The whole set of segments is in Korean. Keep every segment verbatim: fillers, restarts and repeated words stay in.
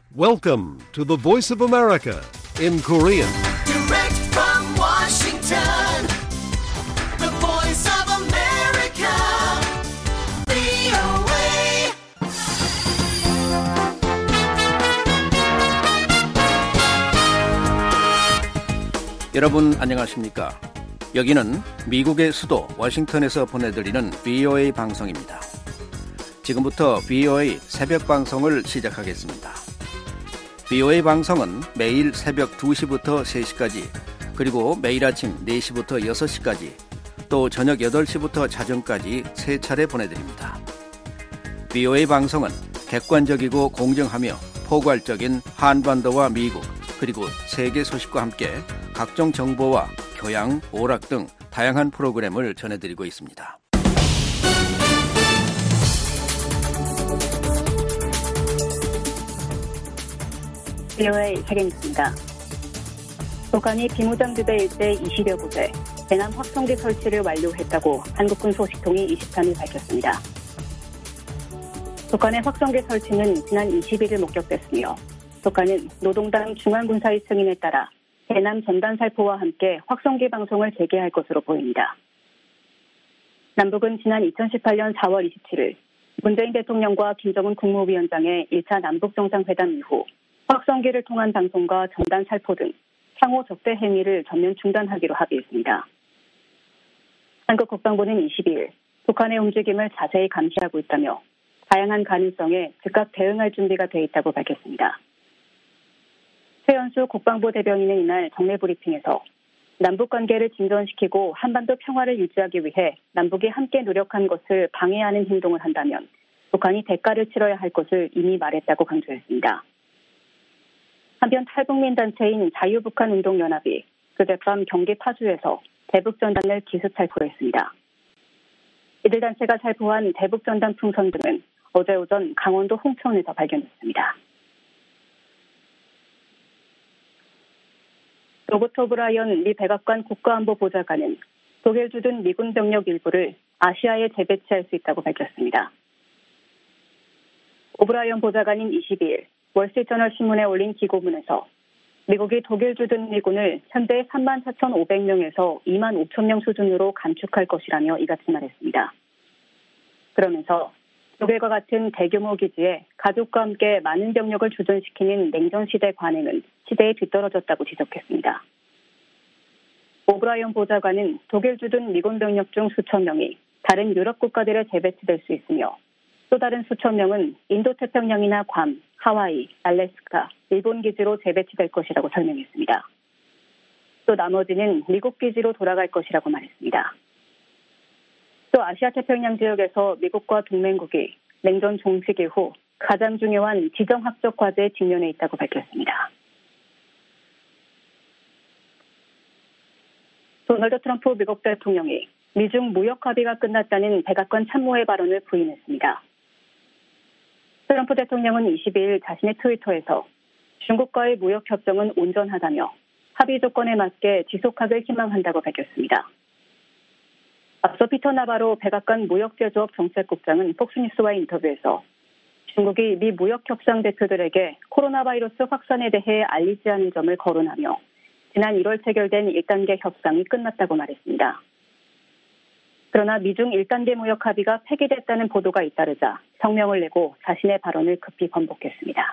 Welcome to the Voice of America in Korean. Direct from Washington, the Voice of America, 브이오에이. 여러분 안녕하십니까? 여기는 미국의 수도 워싱턴에서 보내드리는 브이오에이 방송입니다. 지금부터 브이오에이 새벽 방송을 시작하겠습니다. 브이오에이 방송은 매일 새벽 두 시부터 세 시까지, 그리고 매일 아침 네 시부터 여섯 시까지, 또 저녁 여덟 시부터 자정까지 세 차례 보내드립니다. 브이오에이 방송은 객관적이고 공정하며 포괄적인 한반도와 미국, 그리고 세계 소식과 함께 각종 정보와 교양, 오락 등 다양한 프로그램을 전해드리고 있습니다. 브이오에이 책임입니다. 북한이 비무장지대 일대 이십여 곳에 대남 확성기 설치를 완료했다고 한국군 소식통이 이십삼 일 밝혔습니다. 북한의 확성기 설치는 지난 이십일 일 목격됐으며, 북한은 노동당 중앙군사위 승인에 따라 대남 전단 살포와 함께 확성기 방송을 재개할 것으로 보입니다. 남북은 지난 이천십팔 년 사월 이십칠 일 문재인 대통령과 김정은 국무위원장의 일 차 남북정상회담 이후 확성기를 통한 방송과 전단 살포 등 상호 적대 행위를 전면 중단하기로 합의했습니다. 한국 국방부는 이십이 일 북한의 움직임을 자세히 감시하고 있다며 다양한 가능성에 즉각 대응할 준비가 돼 있다고 밝혔습니다. 최연수 국방부 대변인은 이날 정례 브리핑에서 남북관계를 진전시키고 한반도 평화를 유지하기 위해 남북이 함께 노력한 것을 방해하는 행동을 한다면 북한이 대가를 치러야 할 것을 이미 말했다고 강조했습니다. 한편 탈북민 단체인 자유북한운동연합이 그제밤 경기 파주에서 대북전단을 기습 살포했습니다. 이들 단체가 살포한 대북전단 풍선 등은 어제 오전 강원도 홍천에서 발견됐습니다. 로버트 오브라이언 미 백악관 국가안보보좌관은 독일 주둔 미군 병력 일부를 아시아에 재배치할 수 있다고 밝혔습니다. 오브라이언 보좌관인 이십이 일 월스트리트저널 신문에 올린 기고문에서 미국이 독일 주둔 미군을 현재 삼만 사천오백 명에서 이만 오천 명 수준으로 감축할 것이라며 이같이 말했습니다. 그러면서 독일과 같은 대규모 기지에 가족과 함께 많은 병력을 주둔시키는 냉전시대 관행은 시대에 뒤떨어졌다고 지적했습니다. 오브라이언 보좌관은 독일 주둔 미군 병력 중 수천 명이 다른 유럽 국가들에 재배치될 수 있으며, 또 다른 수천 명은 인도태평양이나 괌, 하와이, 알래스카, 일본 기지로 재배치될 것이라고 설명했습니다. 또 나머지는 미국 기지로 돌아갈 것이라고 말했습니다. 또 아시아 태평양 지역에서 미국과 동맹국이 냉전 종식 이후 가장 중요한 지정학적 과제에 직면해 있다고 밝혔습니다. 도널드 트럼프 미국 대통령이 미중 무역 합의가 끝났다는 백악관 참모의 발언을 부인했습니다. 트럼프 대통령은 이십이 일 자신의 트위터에서 중국과의 무역 협정은 온전하다며 합의 조건에 맞게 지속하길 희망한다고 밝혔습니다. 앞서 피터 나바로 백악관 무역제조업 정책국장은 폭스뉴스와의 인터뷰에서 중국이 미 무역협상 대표들에게 코로나 바이러스 확산에 대해 알리지 않은 점을 거론하며 지난 일월 체결된 일 단계 협상이 끝났다고 말했습니다. 그러나 미중 일 단계 무역 합의가 폐기됐다는 보도가 잇따르자 성명을 내고 자신의 발언을 급히 번복했습니다.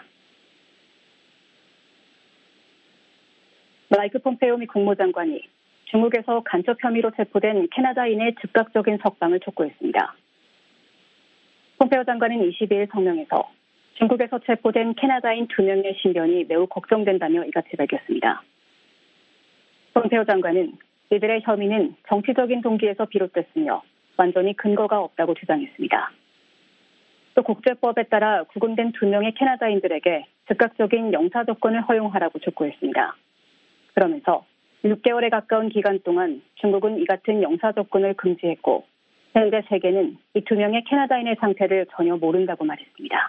마이크 폼페이오 미 국무장관이 중국에서 간첩 혐의로 체포된 캐나다인의 즉각적인 석방을 촉구했습니다. 폼페이오 장관은 이십이 일 성명에서 중국에서 체포된 캐나다인 두 명의 신변이 매우 걱정된다며 이같이 밝혔습니다. 폼페이오 장관은 이들의 혐의는 정치적인 동기에서 비롯됐으며 완전히 근거가 없다고 주장했습니다. 또 국제법에 따라 구금된 두 명의 캐나다인들에게 즉각적인 영사 조건을 허용하라고 촉구했습니다. 그러면서 육 개월에 가까운 기간 동안 중국은 이 같은 영사 조건을 금지했고, 현재 세계는 이 두 명의 캐나다인의 상태를 전혀 모른다고 말했습니다.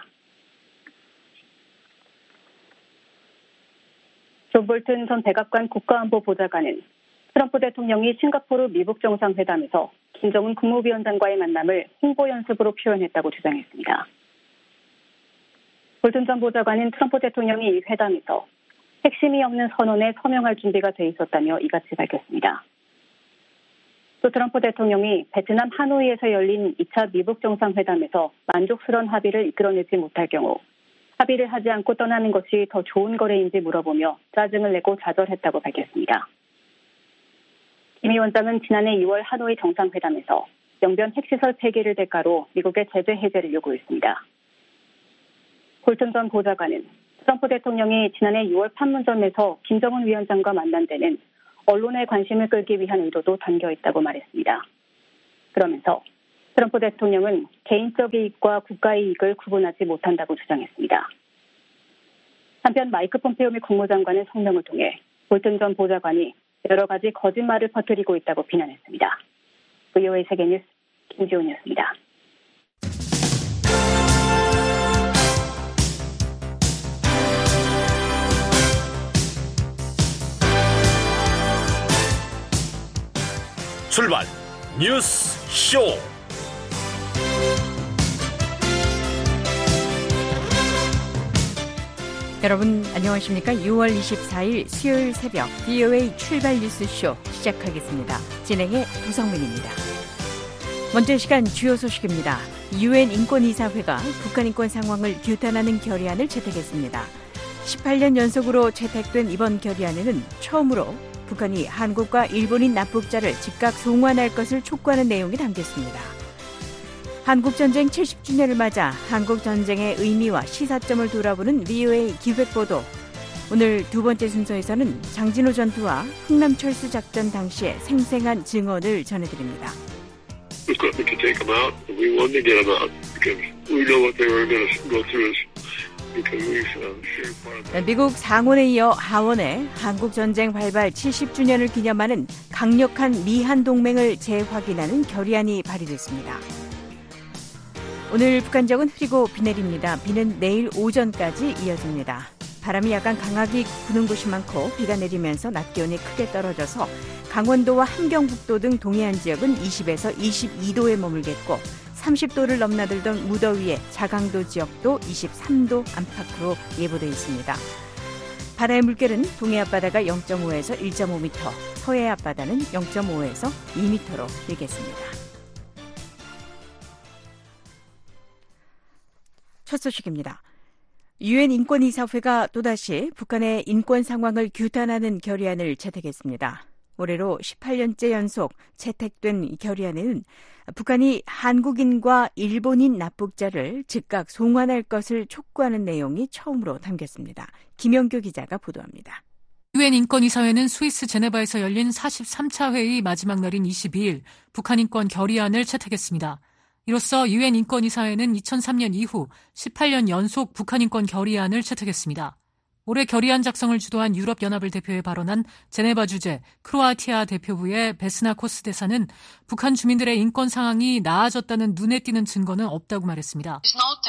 존 볼튼 전 백악관 국가안보보좌관은 트럼프 대통령이 싱가포르 미북 정상회담에서 김정은 국무위원장과의 만남을 홍보 연습으로 표현했다고 주장했습니다. 볼튼 전 보좌관은 트럼프 대통령이 이 회담에서 핵심이 없는 선언에 서명할 준비가 돼 있었다며 이같이 밝혔습니다. 또 트럼프 대통령이 베트남 하노이에서 열린 이 차 미북 정상회담에서 만족스러운 합의를 이끌어내지 못할 경우 합의를 하지 않고 떠나는 것이 더 좋은 거래인지 물어보며 짜증을 내고 좌절했다고 밝혔습니다. 김 위원장은 지난해 이월 하노이 정상회담에서 영변 핵시설 폐기를 대가로 미국의 제재 해제를 요구했습니다. 볼튼 전 보좌관은 트럼프 대통령이 지난해 유월 판문점에서 김정은 위원장과 만난 데는 언론의 관심을 끌기 위한 의도도 담겨 있다고 말했습니다. 그러면서 트럼프 대통령은 개인적 이익과 국가의 이익을 구분하지 못한다고 주장했습니다. 한편 마이크 폼페오 미 국무장관은 성명을 통해 볼튼 전 보좌관이 여러 가지 거짓말을 퍼뜨리고 있다고 비난했습니다. 브이오에이 세계뉴스 김지훈이었습니다. 출발 뉴스 쇼. 여러분 안녕하십니까? 유월 이십사일 수요일 새벽 브이오에이 출발 뉴스쇼 시작하겠습니다. 진행의 도성민입니다. 먼저 이 시간 주요 소식입니다. 유엔 인권이사회가 북한 인권 상황을 규탄하는 결의안을 채택했습니다. 십팔 년 연속으로 채택된 이번 결의안에는 처음으로 북한이 한국과 일본인 납북자를 즉각 송환할 것을 촉구하는 내용이 담겼습니다. 한국전쟁 칠십 주년을 맞아 한국전쟁의 의미와 시사점을 돌아보는 브이오에이 기획보도. 오늘 두 번째 순서에서는 장진호 전투와 흥남철수 작전 당시의 생생한 증언을 전해드립니다. 미국 상원에 이어 하원에 한국전쟁 발발 칠십 주년을 기념하는 강력한 미한 동맹을 재확인하는 결의안이 발의됐습니다. 오늘 북한 지역은 흐리고 비 내립니다. 비는 내일 오전까지 이어집니다. 바람이 약간 강하게 부는 곳이 많고 비가 내리면서 낮 기온이 크게 떨어져서 강원도와 함경북도 등 동해안 지역은 이십에서 이십이 도에 머물겠고 삼십 도를 넘나들던 무더위에 자강도 지역도 이십삼 도 안팎으로 예보되어 있습니다. 바다의 물결은 동해 앞바다가 영 점 오에서 일 점 오 미터, 서해 앞바다는 영 점 오에서 이 미터로 일겠습니다. 첫 소식입니다. 유엔 인권이사회가 또다시 북한의 인권 상황을 규탄하는 결의안을 채택했습니다. 올해로 십팔 년째 연속 채택된 결의안에는 북한이 한국인과 일본인 납북자를 즉각 송환할 것을 촉구하는 내용이 처음으로 담겼습니다. 김영규 기자가 보도합니다. 유엔 인권이사회는 스위스 제네바에서 열린 사십삼 차 회의 마지막 날인 이십이일 북한 인권 결의안을 채택했습니다. 이로써 유엔 인권이사회는 이천삼 년 이후 십팔 년 연속 북한 인권 결의안을 채택했습니다. 올해 결의안 작성을 주도한 유럽연합을 대표해 발언한 제네바 주재 크로아티아 대표부의 베스나 코스 대사는 북한 주민들의 인권 상황이 나아졌다는 눈에 띄는 증거는 없다고 말했습니다.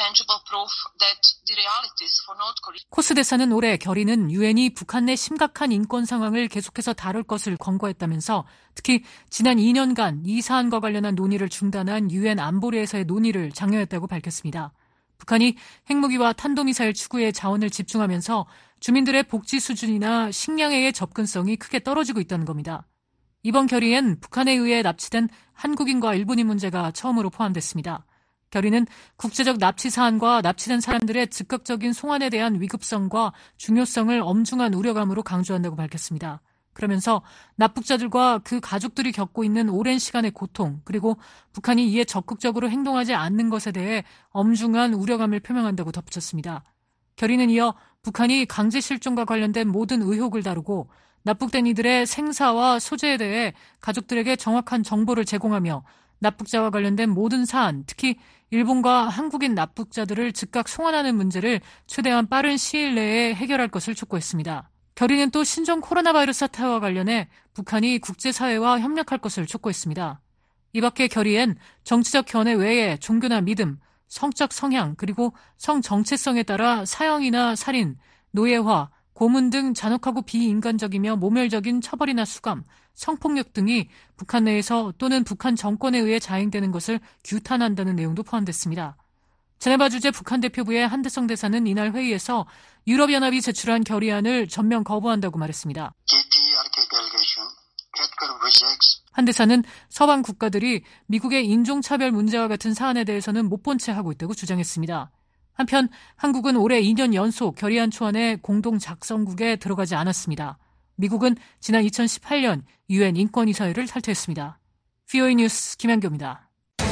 코스 대사는 올해 결의는 유엔이 북한 내 심각한 인권 상황을 계속해서 다룰 것을 권고했다면서 특히 지난 이 년간 이 사안과 관련한 논의를 중단한 유엔 안보리에서의 논의를 장려했다고 밝혔습니다. 북한이 핵무기와 탄도미사일 추구에 자원을 집중하면서 주민들의 복지 수준이나 식량에의 접근성이 크게 떨어지고 있다는 겁니다. 이번 결의엔 북한에 의해 납치된 한국인과 일본인 문제가 처음으로 포함됐습니다. 결의는 국제적 납치 사안과 납치된 사람들의 즉각적인 송환에 대한 위급성과 중요성을 엄중한 우려감으로 강조한다고 밝혔습니다. 그러면서 납북자들과 그 가족들이 겪고 있는 오랜 시간의 고통, 그리고 북한이 이에 적극적으로 행동하지 않는 것에 대해 엄중한 우려감을 표명한다고 덧붙였습니다. 결의는 이어 북한이 강제 실종과 관련된 모든 의혹을 다루고 납북된 이들의 생사와 소재에 대해 가족들에게 정확한 정보를 제공하며 납북자와 관련된 모든 사안, 특히 일본과 한국인 납북자들을 즉각 송환하는 문제를 최대한 빠른 시일 내에 해결할 것을 촉구했습니다. 결의는 또 신종 코로나 바이러스 사태와 관련해 북한이 국제사회와 협력할 것을 촉구했습니다. 이 밖에 결의엔 정치적 견해 외에 종교나 믿음, 성적 성향, 그리고 성 정체성에 따라 사형이나 살인, 노예화, 고문 등 잔혹하고 비인간적이며 모멸적인 처벌이나 수감, 성폭력 등이 북한 내에서 또는 북한 정권에 의해 자행되는 것을 규탄한다는 내용도 포함됐습니다. 제네바 주재 북한 대표부의 한대성 대사는 이날 회의에서 유럽연합이 제출한 결의안을 전면 거부한다고 말했습니다. 한 대사는 서방 국가들이 미국의 인종차별 문제와 같은 사안에 대해서는 못 본 채 하고 있다고 주장했습니다. 한편 한국은 올해 이 년 연속 결의안 초안의 공동 작성국에 들어가지 않았습니다. 미국은 지난 이천십팔 년 유엔 인권이사회를 탈퇴했습니다. 브이오에이 뉴스 김현교입니다.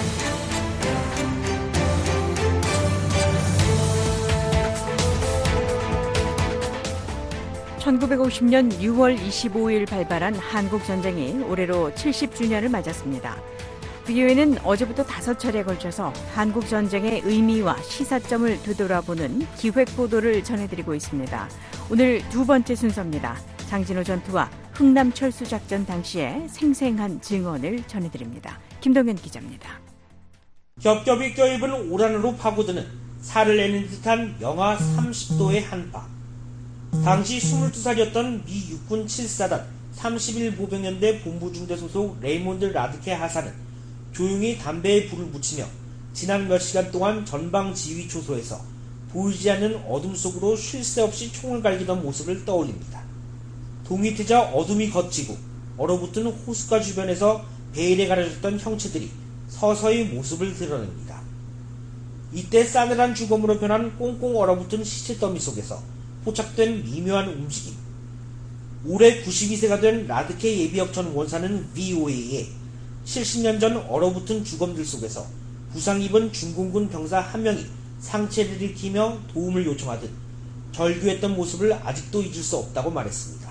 천구백오십 년 유월 이십오일 발발한 한국전쟁이 올해로 칠십 주년을 맞았습니다. 브이오에이는 어제부터 다섯 차례에 걸쳐서 한국전쟁의 의미와 시사점을 되돌아보는 기획보도를 전해드리고 있습니다. 오늘 두 번째 순서입니다. 장진호 전투와 흥남철수작전 당시의 생생한 증언을 전해드립니다. 김동현 기자입니다. 겹겹이 껴입은 오란으로 파고드는 살을 내는 듯한 영하 삼십 도의 한파. 당시 스물두 살이었던 미 육군 칠 사단 삼십일 보병연대 본부중대 소속 레이몬드 라드케 하사는 조용히 담배에 불을 붙이며 지난 몇 시간 동안 전방 지휘 초소에서 보이지 않는 어둠 속으로 쉴 새 없이 총을 갈기던 모습을 떠올립니다. 동이 트자 어둠이 걷히고 얼어붙은 호숫가 주변에서 베일에 가려졌던 형체들이 서서히 모습을 드러냅니다. 이때 싸늘한 주검으로 변한 꽁꽁 얼어붙은 시체 더미 속에서 포착된 미묘한 움직임. 올해 구십이 세가 된 라드케 예비역 전 원사는 브이오에이에 칠십 년 전 얼어붙은 주검들 속에서 부상 입은 중공군 병사 한 명이 상체를 일으키며 도움을 요청하듯 절규했던 모습을 아직도 잊을 수 없다고 말했습니다.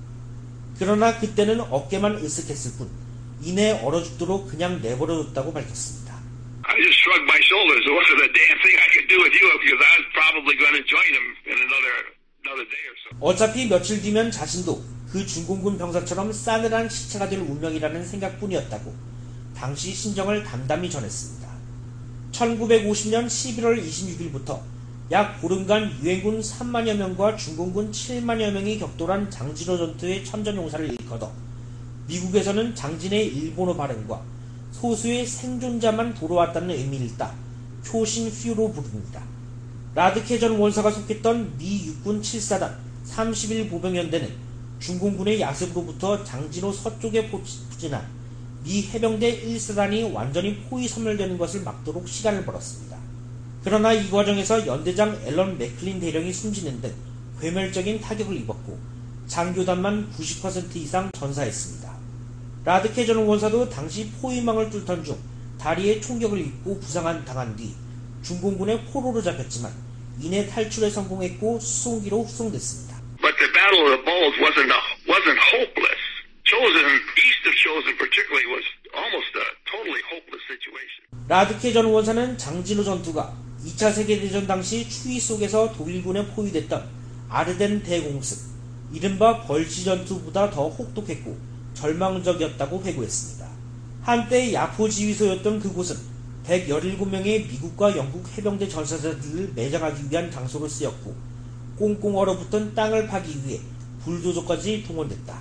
그러나 그때는 어깨만 으쓱했을 뿐 이내 얼어 죽도록 그냥 내버려뒀다고 밝혔습니다. I just shrugged my shoulders. It wasn't a damn thing I could do with you because I was probably going to join them in another another day or so. 어차피 며칠 뒤면 자신도 그 중공군 병사처럼 싸늘한 시체가 될 운명이라는 생각뿐이었다고 당시 심정을 담담히 전했습니다. 천구백오십 년 십일월 이십육일부터 약 보름간 유엔군 삼만여 명과 중공군 칠만여 명이 격돌한 장진호 전투의 천전용사를 일컫어 미국에서는 장진의 일본어 발음과 소수의 생존자만 돌아왔다는 의미를 따 효신퓨로 부릅니다. 라드케 전 원사가 속했던 미 육군 칠 사단 삼십일 보병연대는 중공군의 야습으로부터 장진호 서쪽에 포진한 미 해병대 일 사단이 완전히 포위 섬멸되는 것을 막도록 시간을 벌었습니다. 그러나 이 과정에서 연대장 앨런 맥클린 대령이 숨지는 등 괴멸적인 타격을 입었고 장교단만 구십 퍼센트 이상 전사했습니다. 라드케 전 원사도 당시 포위망을 뚫던 중 다리에 총격을 입고 부상한 당한 뒤 중공군의 포로로 잡혔지만 이내 탈출에 성공했고 수송기로 후송됐습니다. But the Battle of the Bulge wasn't wasn't hopeless. Chosin, east of Chosin particularly, was almost a totally hopeless situation. 라드케 전 원사는 장진호 전투가 이 차 세계대전 당시 추위 속에서 독일군에 포위됐던 아르덴 대공습, 이른바 벌지 전투보다 더 혹독했고 절망적이었다고 회고했습니다. 한때 야포 지휘소였던 그곳은 백십칠 명의 미국과 영국 해병대 전사자들을 매장하기 위한 장소로 쓰였고 꽁꽁 얼어붙은 땅을 파기 위해 불도저까지 동원됐다.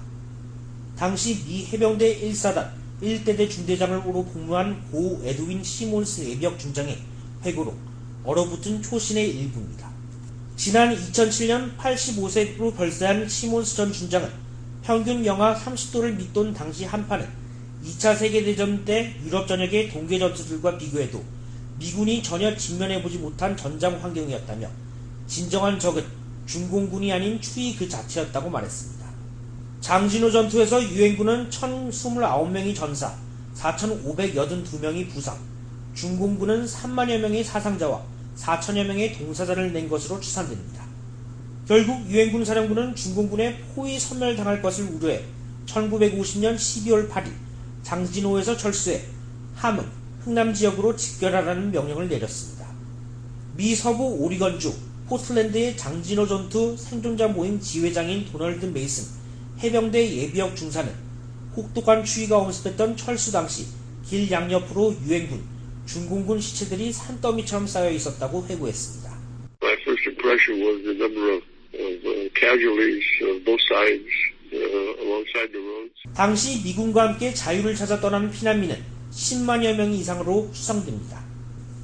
당시 미 해병대 일 사단 일 대대 중대장으로 복무한 고 에드윈 시몬스 예비역 중장의 회고록 얼어붙은 초신의 일부입니다. 지난 이천칠 년 팔십오 세로 별세한 시몬스 전 중장은 평균 영하 삼십 도를 밑돈 당시 한파는 이 차 세계대전 때 유럽 전역의 동계 전투들과 비교해도 미군이 전혀 직면해보지 못한 전장 환경이었다며 진정한 적은 중공군이 아닌 추위 그 자체였다고 말했습니다. 장진호 전투에서 유엔군은 천이십구 명이 전사, 사천오백팔십이 명이 부상, 중공군은 삼만여 명의 사상자와 사천여 명의 동사자를 낸 것으로 추산됩니다. 결국 유엔군 사령부는 중공군에 포위 섬멸당할 것을 우려해 천구백오십 년 십이월 팔일 장진호에서 철수해 함흥, 흥남 지역으로 집결하라는 명령을 내렸습니다. 미 서부 오리건주 포틀랜드의 장진호 전투 생존자 모임 지회장인 도널드 메이슨 해병대 예비역 중사는 혹독한 추위가 엄습했던 철수 당시 길 양옆으로 유엔군, 중공군 시체들이 산더미처럼 쌓여 있었다고 회고했습니다. My first impression was the number of, of uh, casualties of both sides uh, alongside the roads. 당시 미군과 함께 자유를 찾아 떠난 피난민은 십만여 명 이상으로 추정됩니다.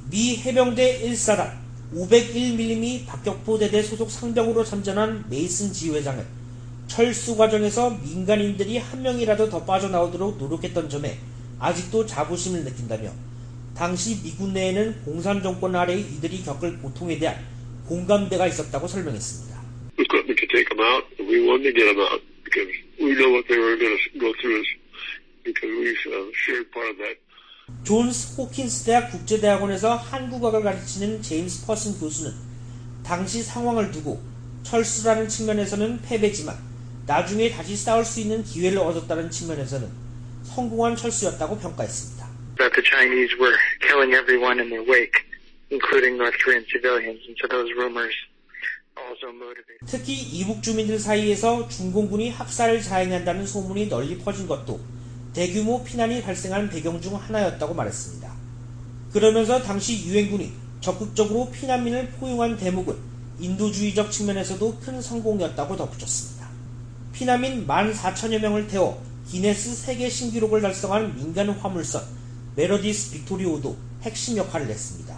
미 해병대 일 사단 오백일 밀리미터 박격포 대대 소속 상병으로 참전한 메이슨 지휘장은 철수 과정에서 민간인들이 한 명이라도 더 빠져나오도록 노력했던 점에 아직도 자부심을 느낀다며 당시 미군 내에는 공산 정권 아래 이들이 겪을 고통에 대한 공감대가 있었다고 설명했습니다. We couldn't take them out. We wanted to get them out because we know what they were going to go through because we shared part of that. 존스 호킨스 대학 국제대학원에서 한국어를 가르치는 제임스 퍼슨 교수는 당시 상황을 두고 철수라는 측면에서는 패배지만 나중에 다시 싸울 수 있는 기회를 얻었다는 측면에서는 성공한 철수였다고 평가했습니다. That the Chinese were killing everyone in their wake, including North Korean civilians, and so those rumors also motivated. 특히 이북 주민들 사이에서 중공군이 학살을 자행한다는 소문이 널리 퍼진 것도 대규모 피난이 발생한 배경 중 하나였다고 말했습니다. 그러면서 당시 유엔군이 적극적으로 피난민을 포용한 대목은 인도주의적 측면에서도 큰 성공이었다고 덧붙였습니다. 피난민 만 사천여 명을 태워 기네스 세계 신기록을 달성한 민간 화물선 메러디스 빅토리호도 핵심 역할을 했습니다.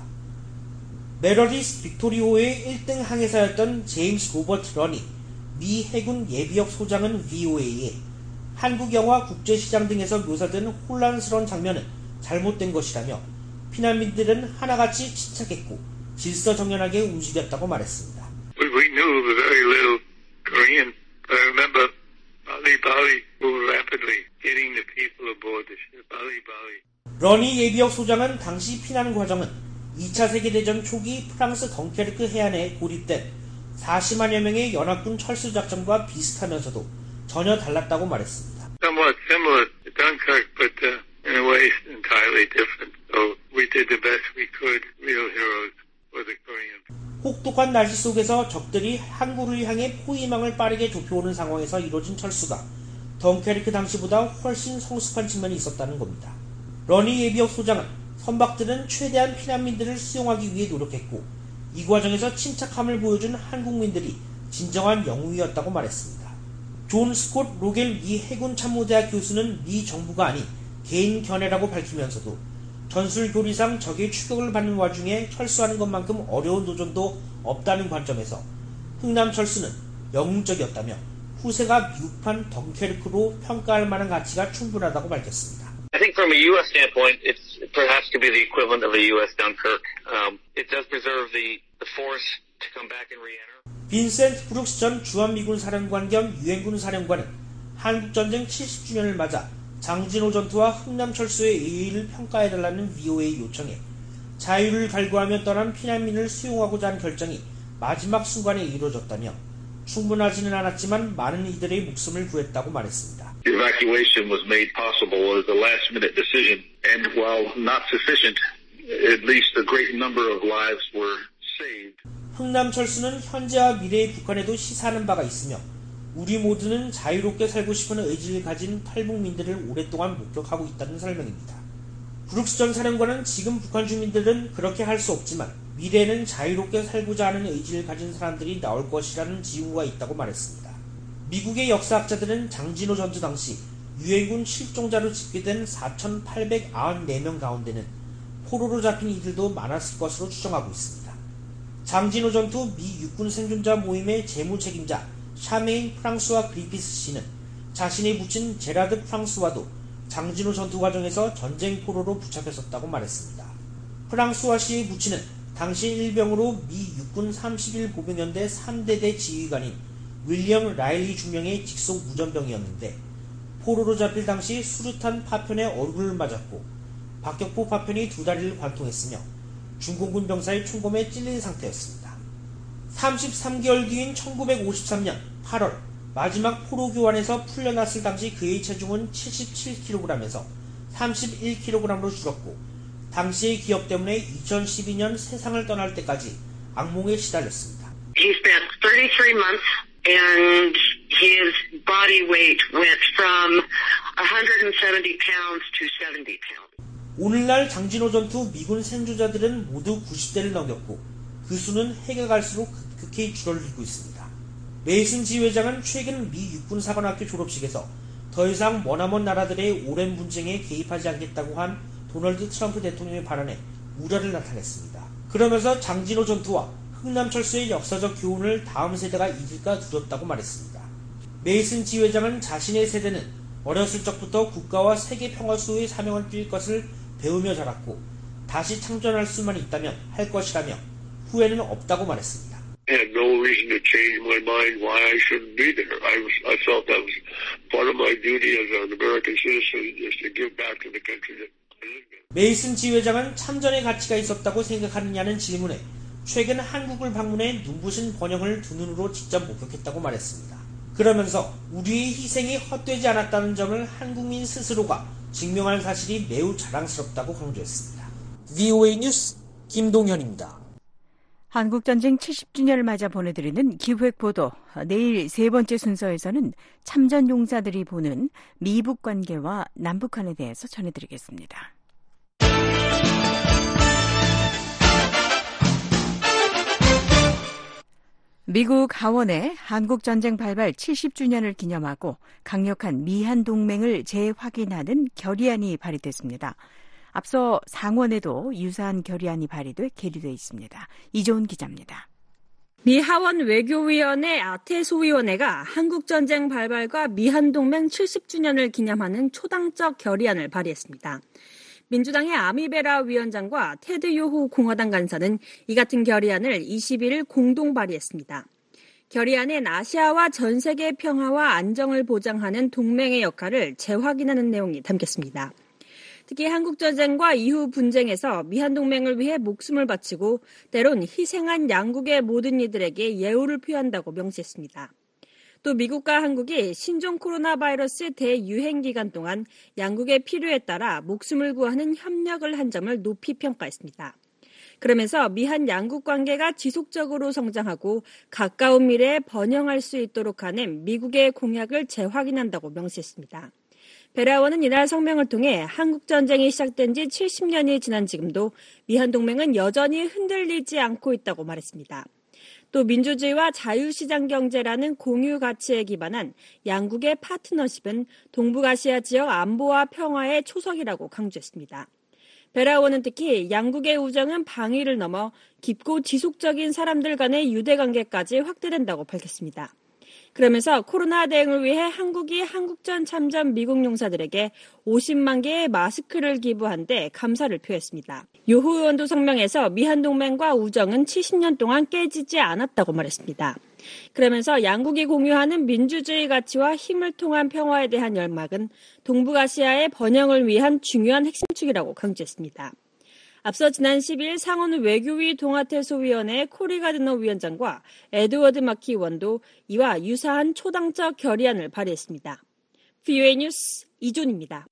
메러디스 빅토리호의 일 등 항해사였던 제임스 로버트 런이 미 해군 예비역 소장은 브이오에이에 한국 영화 국제시장 등에서 묘사된 혼란스러운 장면은 잘못된 것이라며 피난민들은 하나같이 침착했고 질서정연하게 움직였다고 말했습니다. We, we knew very little Korean. I remember Bali Bali moved rapidly, hitting the people aboard the ship. Bali Bali. 러니 예비역 소장은 당시 피난 과정은 이 차 세계대전 초기 프랑스 덩케르크 해안에 고립된 사십만여 명의 연합군 철수 작전과 비슷하면서도 전혀 달랐다고 말했습니다. Somewhat similar to Dunkirk, but uh, in a way entirely different. So we did the best we could. Real heroes for the Koreans. 혹독한 날씨 속에서 적들이 항구를 향해 포위망을 빠르게 좁혀오는 상황에서 이루어진 철수가 덩케르크 당시보다 훨씬 성숙한 측면이 있었다는 겁니다. 러니 예비역 소장은 선박들은 최대한 피난민들을 수용하기 위해 노력했고 이 과정에서 침착함을 보여준 한국민들이 진정한 영웅이었다고 말했습니다. 존 스콧 로겔 미 해군 참모대학 교수는 미 정부가 아닌 개인 견해라고 밝히면서도 전술교리상 적의 추격을 받는 와중에 철수하는 것만큼 어려운 도전도 없다는 관점에서 흥남 철수는 영웅적이었다며 후세가 미국판 덩케르크로 평가할 만한 가치가 충분하다고 밝혔습니다. I think from a U S standpoint, it's perhaps could be the equivalent of a U S Dunkirk. Um, it does preserve the, the force to come back and re-enter. 빈센트 브룩스 전 주한미군 사령관 겸 유엔군 사령관은 한국전쟁 칠십 주년을 맞아 장진호 전투와 흥남 철수의 의의를 평가해달라는 브이오에이 요청에 자유를 갈구하며 떠난 피난민을 수용하고자 한 결정이 마지막 순간에 이루어졌다며 충분하지는 않았지만 많은 이들의 목숨을 구했다고 말했습니다. The evacuation was made possible as a last-minute decision, and while not sufficient, at least a great number of lives were saved. 흥남 철수는 현재와 미래의 북한에도 시사하는 바가 있으며 우리 모두는 자유롭게 살고 싶은 의지를 가진 탈북민들을 오랫동안 목격하고 있다는 설명입니다. 브룩스 전 사령관은 지금 북한 주민들은 그렇게 할 수 없지만 미래에는 자유롭게 살고자 하는 의지를 가진 사람들이 나올 것이라는 징후가 있다고 말했습니다. 미국의 역사학자들은 장진호 전투 당시 유엔군 실종자로 집계된 사천팔백구십사 명 가운데는 포로로 잡힌 이들도 많았을 것으로 추정하고 있습니다. 장진호 전투 미 육군 생존자 모임의 재무 책임자 샤메인 프랑스와 그리피스 씨는 자신의 부친 제라드 프랑스와도 장진호 전투 과정에서 전쟁 포로로 붙잡혔었다고 말했습니다. 프랑스와 씨의 부친은 당시 일병으로 미 육군 삼십일 보병연대 삼 대대 지휘관인 윌리엄 라일리 중령의 직속 무전병이었는데 포로로 잡힐 당시 수류탄 파편에 얼굴을 맞았고 박격포 파편이 두 다리를 관통했으며 중공군 병사의 총검에 찔린 상태였습니다. 삼십삼 개월 뒤인 천구백오십삼 년 팔월 마지막 포로 교환에서 풀려났을 당시 그의 체중은 칠십칠 킬로그램에서 삼십일 킬로그램으로 줄었고 당시의 기억 때문에 이천십이 년 세상을 떠날 때까지 악몽에 시달렸습니다. He spent thirty-three months and his body weight went from one hundred seventy pounds to seventy pounds. 오늘날 장진호 전투 미군 생존자들은 모두 구십 대를 넘겼고 그 수는 해가 갈수록 급격히 줄어들고 있습니다. 메이슨 지회장은 최근 미 육군사관학교 졸업식에서 더 이상 머나먼 나라들의 오랜 분쟁에 개입하지 않겠다고 한 도널드 트럼프 대통령의 발언에 우려를 나타냈습니다. 그러면서 장진호 전투와 흥남철수의 역사적 교훈을 다음 세대가 잊을까 두렵다고 말했습니다. 메이슨 지회장은 자신의 세대는 어렸을 적부터 국가와 세계 평화 수호의 사명을 띨 것을 배우며 자랐고 다시 창전할 수만 있다면 할 것이라며 후회는 없다고 말했습니다. I had no reason to change my mind why I shouldn't be there. I was, I felt that was part of my duty as an American citizen is to give back to the country that I lived in. 메이슨 지회장은 참전의 가치가 있었다고 생각하느냐는 질문에 최근 한국을 방문해 눈부신 번영을 두 눈으로 직접 목격했다고 말했습니다. 그러면서 우리의 희생이 헛되지 않았다는 점을 한국민 스스로가 증명한 사실이 매우 자랑스럽다고 강조했습니다. 브이오에이 뉴스 김동현입니다. 한국전쟁 칠십 주년을 맞아 보내드리는 기획보도. 내일 세 번째 순서에서는 참전용사들이 보는 미북 관계와 남북한에 대해서 전해드리겠습니다. 미국 하원에 한국전쟁 발발 칠십 주년을 기념하고 강력한 미한 동맹을 재확인하는 결의안이 발의됐습니다. 앞서 상원에도 유사한 결의안이 발의돼 계류돼 있습니다. 이조은 기자입니다. 미 하원 외교위원회 아태 소위원회가 한국전쟁 발발과 미한동맹 칠십 주년을 기념하는 초당적 결의안을 발의했습니다. 민주당의 아미베라 위원장과 테드 요호 공화당 간사는 이 같은 결의안을 이십일 일 공동 발의했습니다. 결의안엔 아시아와 전 세계 평화와 안정을 보장하는 동맹의 역할을 재확인하는 내용이 담겼습니다. 특히 한국전쟁과 이후 분쟁에서 미한동맹을 위해 목숨을 바치고 때론 희생한 양국의 모든 이들에게 예우를 표한다고 명시했습니다. 또 미국과 한국이 신종 코로나 바이러스 대유행 기간 동안 양국의 필요에 따라 목숨을 구하는 협력을 한 점을 높이 평가했습니다. 그러면서 미한 양국 관계가 지속적으로 성장하고 가까운 미래에 번영할 수 있도록 하는 미국의 공약을 재확인한다고 명시했습니다. 베라원은 이날 성명을 통해 한국전쟁이 시작된 지 칠십 년이 지난 지금도 미한동맹은 여전히 흔들리지 않고 있다고 말했습니다. 또 민주주의와 자유시장 경제라는 공유 가치에 기반한 양국의 파트너십은 동북아시아 지역 안보와 평화의 초석이라고 강조했습니다. 베라원은 특히 양국의 우정은 방위를 넘어 깊고 지속적인 사람들 간의 유대관계까지 확대된다고 밝혔습니다. 그러면서 코로나 대응을 위해 한국이 한국전 참전 미국 용사들에게 오십만 개의 마스크를 기부한 데 감사를 표했습니다. 요호 의원도 성명에서 미한동맹과 우정은 칠십 년 동안 깨지지 않았다고 말했습니다. 그러면서 양국이 공유하는 민주주의 가치와 힘을 통한 평화에 대한 열망은 동북아시아의 번영을 위한 중요한 핵심축이라고 강조했습니다. 앞서 지난 십이 일 상원 외교위 동아태소위원회 코리 가드너 위원장과 에드워드 마키 의원도 이와 유사한 초당적 결의안을 발의했습니다. 브이오에이 뉴스 이존입니다.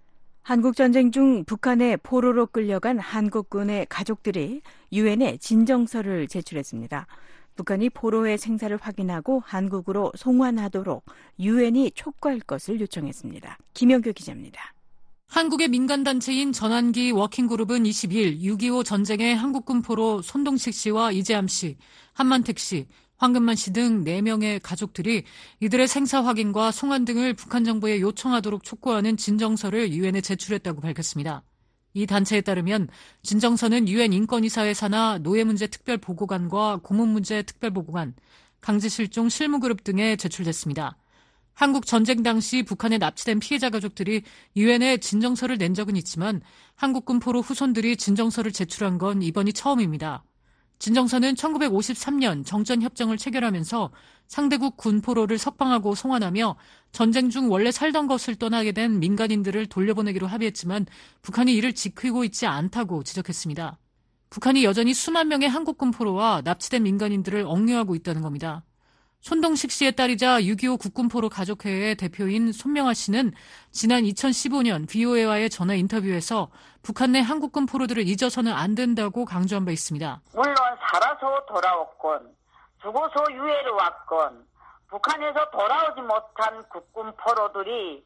한국전쟁 중 북한의 포로로 끌려간 한국군의 가족들이 유엔에 진정서를 제출했습니다. 북한이 포로의 생사를 확인하고 한국으로 송환하도록 유엔이 촉구할 것을 요청했습니다. 김영규 기자입니다. 한국의 민간단체인 전환기 워킹그룹은 이십이 일 육이오 전쟁의 한국군 포로 손동식 씨와 이재함 씨, 한만택 씨, 황금만 씨 등 네 명의 가족들이 이들의 생사 확인과 송환 등을 북한 정부에 요청하도록 촉구하는 진정서를 유엔에 제출했다고 밝혔습니다. 이 단체에 따르면 진정서는 유엔 인권이사회 산하 노예문제 특별보고관과 고문문제 특별보고관, 강제실종 실무그룹 등에 제출됐습니다. 한국 전쟁 당시 북한에 납치된 피해자 가족들이 유엔에 진정서를 낸 적은 있지만 한국군 포로 후손들이 진정서를 제출한 건 이번이 처음입니다. 진정서는 천구백오십삼 년 정전협정을 체결하면서 상대국 군포로를 석방하고 송환하며 전쟁 중 원래 살던 것을 떠나게 된 민간인들을 돌려보내기로 합의했지만 북한이 이를 지키고 있지 않다고 지적했습니다. 북한이 여전히 수만 명의 한국군 포로와 납치된 민간인들을 억류하고 있다는 겁니다. 손동식 씨의 딸이자 육이오 국군포로 가족회의 대표인 손명아 씨는 지난 이천십오 년 브이오에이와의 전화 인터뷰에서 북한 내 한국군 포로들을 잊어서는 안 된다고 강조한 바 있습니다. 물론 살아서 돌아왔건 죽어서 유해를 왔건 북한에서 돌아오지 못한 국군 포로들이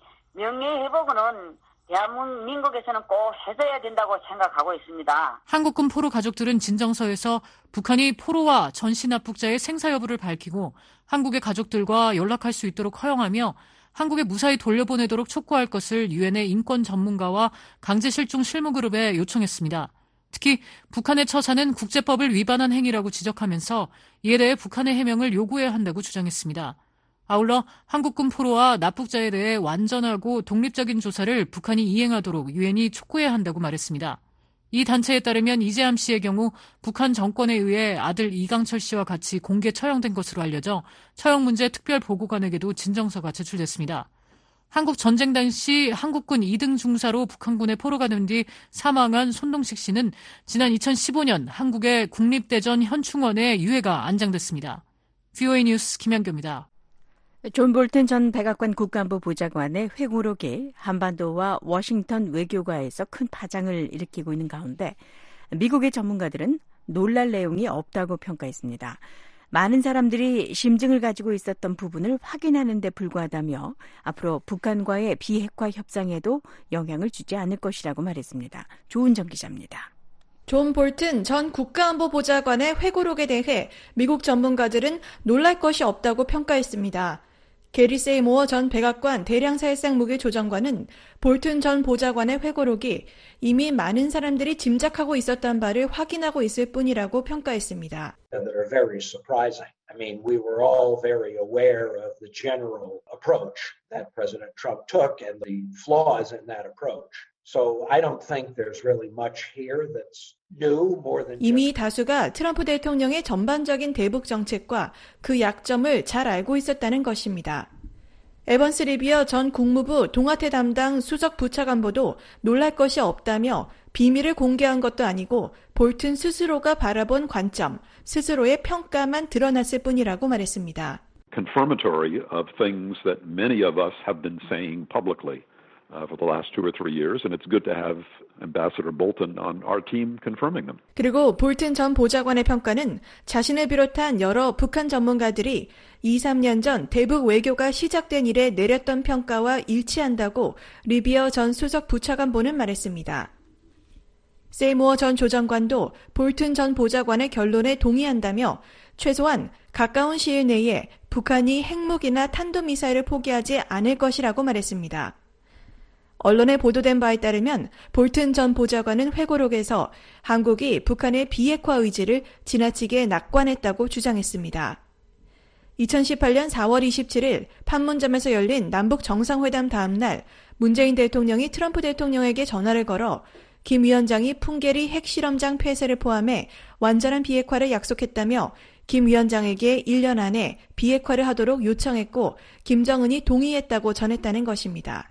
명예회복은 대한민국에서는 꼭 해줘야 된다고 생각하고 있습니다. 한국군 포로 가족들은 진정서에서 북한이 포로와 전시납북자의 생사 여부를 밝히고 한국의 가족들과 연락할 수 있도록 허용하며 한국에 무사히 돌려보내도록 촉구할 것을 유엔의 인권 전문가와 강제실종 실무그룹에 요청했습니다. 특히 북한의 처사는 국제법을 위반한 행위라고 지적하면서 이에 대해 북한의 해명을 요구해야 한다고 주장했습니다. 아울러 한국군 포로와 납북자에 대해 완전하고 독립적인 조사를 북한이 이행하도록 유엔이 촉구해야 한다고 말했습니다. 이 단체에 따르면 이재함 씨의 경우 북한 정권에 의해 아들 이강철 씨와 같이 공개 처형된 것으로 알려져 처형 문제 특별보고관에게도 진정서가 제출됐습니다. 한국 전쟁 당시 한국군 이 등 중사로 북한군에 포로가 된 뒤 사망한 손동식 씨는 지난 이천십오 년 한국의 국립대전 현충원에 유해가 안장됐습니다. 브이오에이 뉴스 김현교입니다. 존 볼튼 전 백악관 국가안보 보좌관의 회고록이 한반도와 워싱턴 외교가에서 큰 파장을 일으키고 있는 가운데 미국의 전문가들은 놀랄 내용이 없다고 평가했습니다. 많은 사람들이 심증을 가지고 있었던 부분을 확인하는 데 불과하다며 앞으로 북한과의 비핵화 협상에도 영향을 주지 않을 것이라고 말했습니다. 조은정 기자입니다. 존 볼튼 전 국가안보보좌관의 회고록에 대해 미국 전문가들은 놀랄 것이 없다고 평가했습니다. 게리 세이모어 전 백악관 대량살상 무기 조정관은 볼튼 전 보좌관의 회고록이 이미 많은 사람들이 짐작하고 있었던 바를 확인하고 있을 뿐이라고 평가했습니다. And that are very surprising. I mean, we were all very aware of the general approach that President Trump took and the flaws in that approach. So I don't think there's really much here that's new more than 이미 다수가 트럼프 대통령의 전반적인 대북 정책과 그 약점을 잘 알고 있었다는 것입니다. 에번스 리비어 전 국무부 동아태 담당 수석 부차관보도 놀랄 것이 없다며 비밀을 공개한 것도 아니고 볼튼 스스로가 바라본 관점, 스스로의 평가만 드러났을 뿐이라고 말했습니다. Confirmatory of things that many of us have been saying publicly. Uh, for the last two or three years, and it's good to have Ambassador Bolton on our team confirming them. 그리고 볼튼 전 보좌관의 평가는 자신을 비롯한 여러 북한 전문가들이 이, 삼 년 전 대북 외교가 시작된 이래 내렸던 평가와 일치한다고 리비어 전 수석 부차관보는 말했습니다. 세이모어 전 조정관도 볼튼 전 보좌관의 결론에 동의한다며 최소한 가까운 시일 내에 북한이 핵무기나 탄도미사일을 포기하지 않을 것이라고 말했습니다. 언론에 보도된 바에 따르면 볼튼 전 보좌관은 회고록에서 한국이 북한의 비핵화 의지를 지나치게 낙관했다고 주장했습니다. 이천십팔 년 사월 이십칠일 판문점에서 열린 남북 정상회담 다음 날 문재인 대통령이 트럼프 대통령에게 전화를 걸어 김 위원장이 풍계리 핵실험장 폐쇄를 포함해 완전한 비핵화를 약속했다며 김 위원장에게 일 년 안에 비핵화를 하도록 요청했고 김정은이 동의했다고 전했다는 것입니다.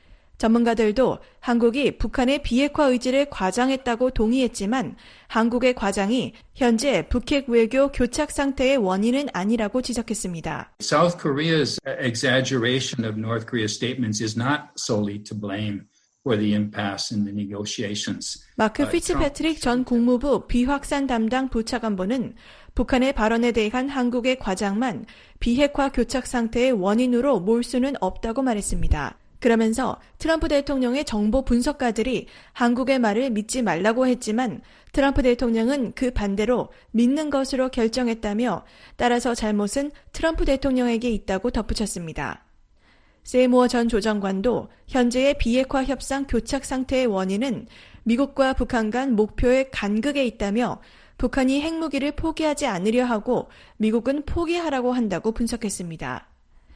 전문가들도 한국이 북한의 비핵화 의지를 과장했다고 동의했지만 한국의 과장이 현재 북핵 외교 교착 상태의 원인은 아니라고 지적했습니다. South Korea's exaggeration of North Korea's statements is not solely to blame for the impasse in the negotiations. 마크 피츠패트릭 전 국무부 비확산 담당 부차관보는 북한의 발언에 대한 한국의 과장만 비핵화 교착 상태의 원인으로 몰 수는 없다고 말했습니다. 그러면서 트럼프 대통령의 정보 분석가들이 한국의 말을 믿지 말라고 했지만 트럼프 대통령은 그 반대로 믿는 것으로 결정했다며 따라서 잘못은 트럼프 대통령에게 있다고 덧붙였습니다. 세이모어 전 조정관도 현재의 비핵화 협상 교착 상태의 원인은 미국과 북한 간 목표의 간극에 있다며 북한이 핵무기를 포기하지 않으려 하고 미국은 포기하라고 한다고 분석했습니다.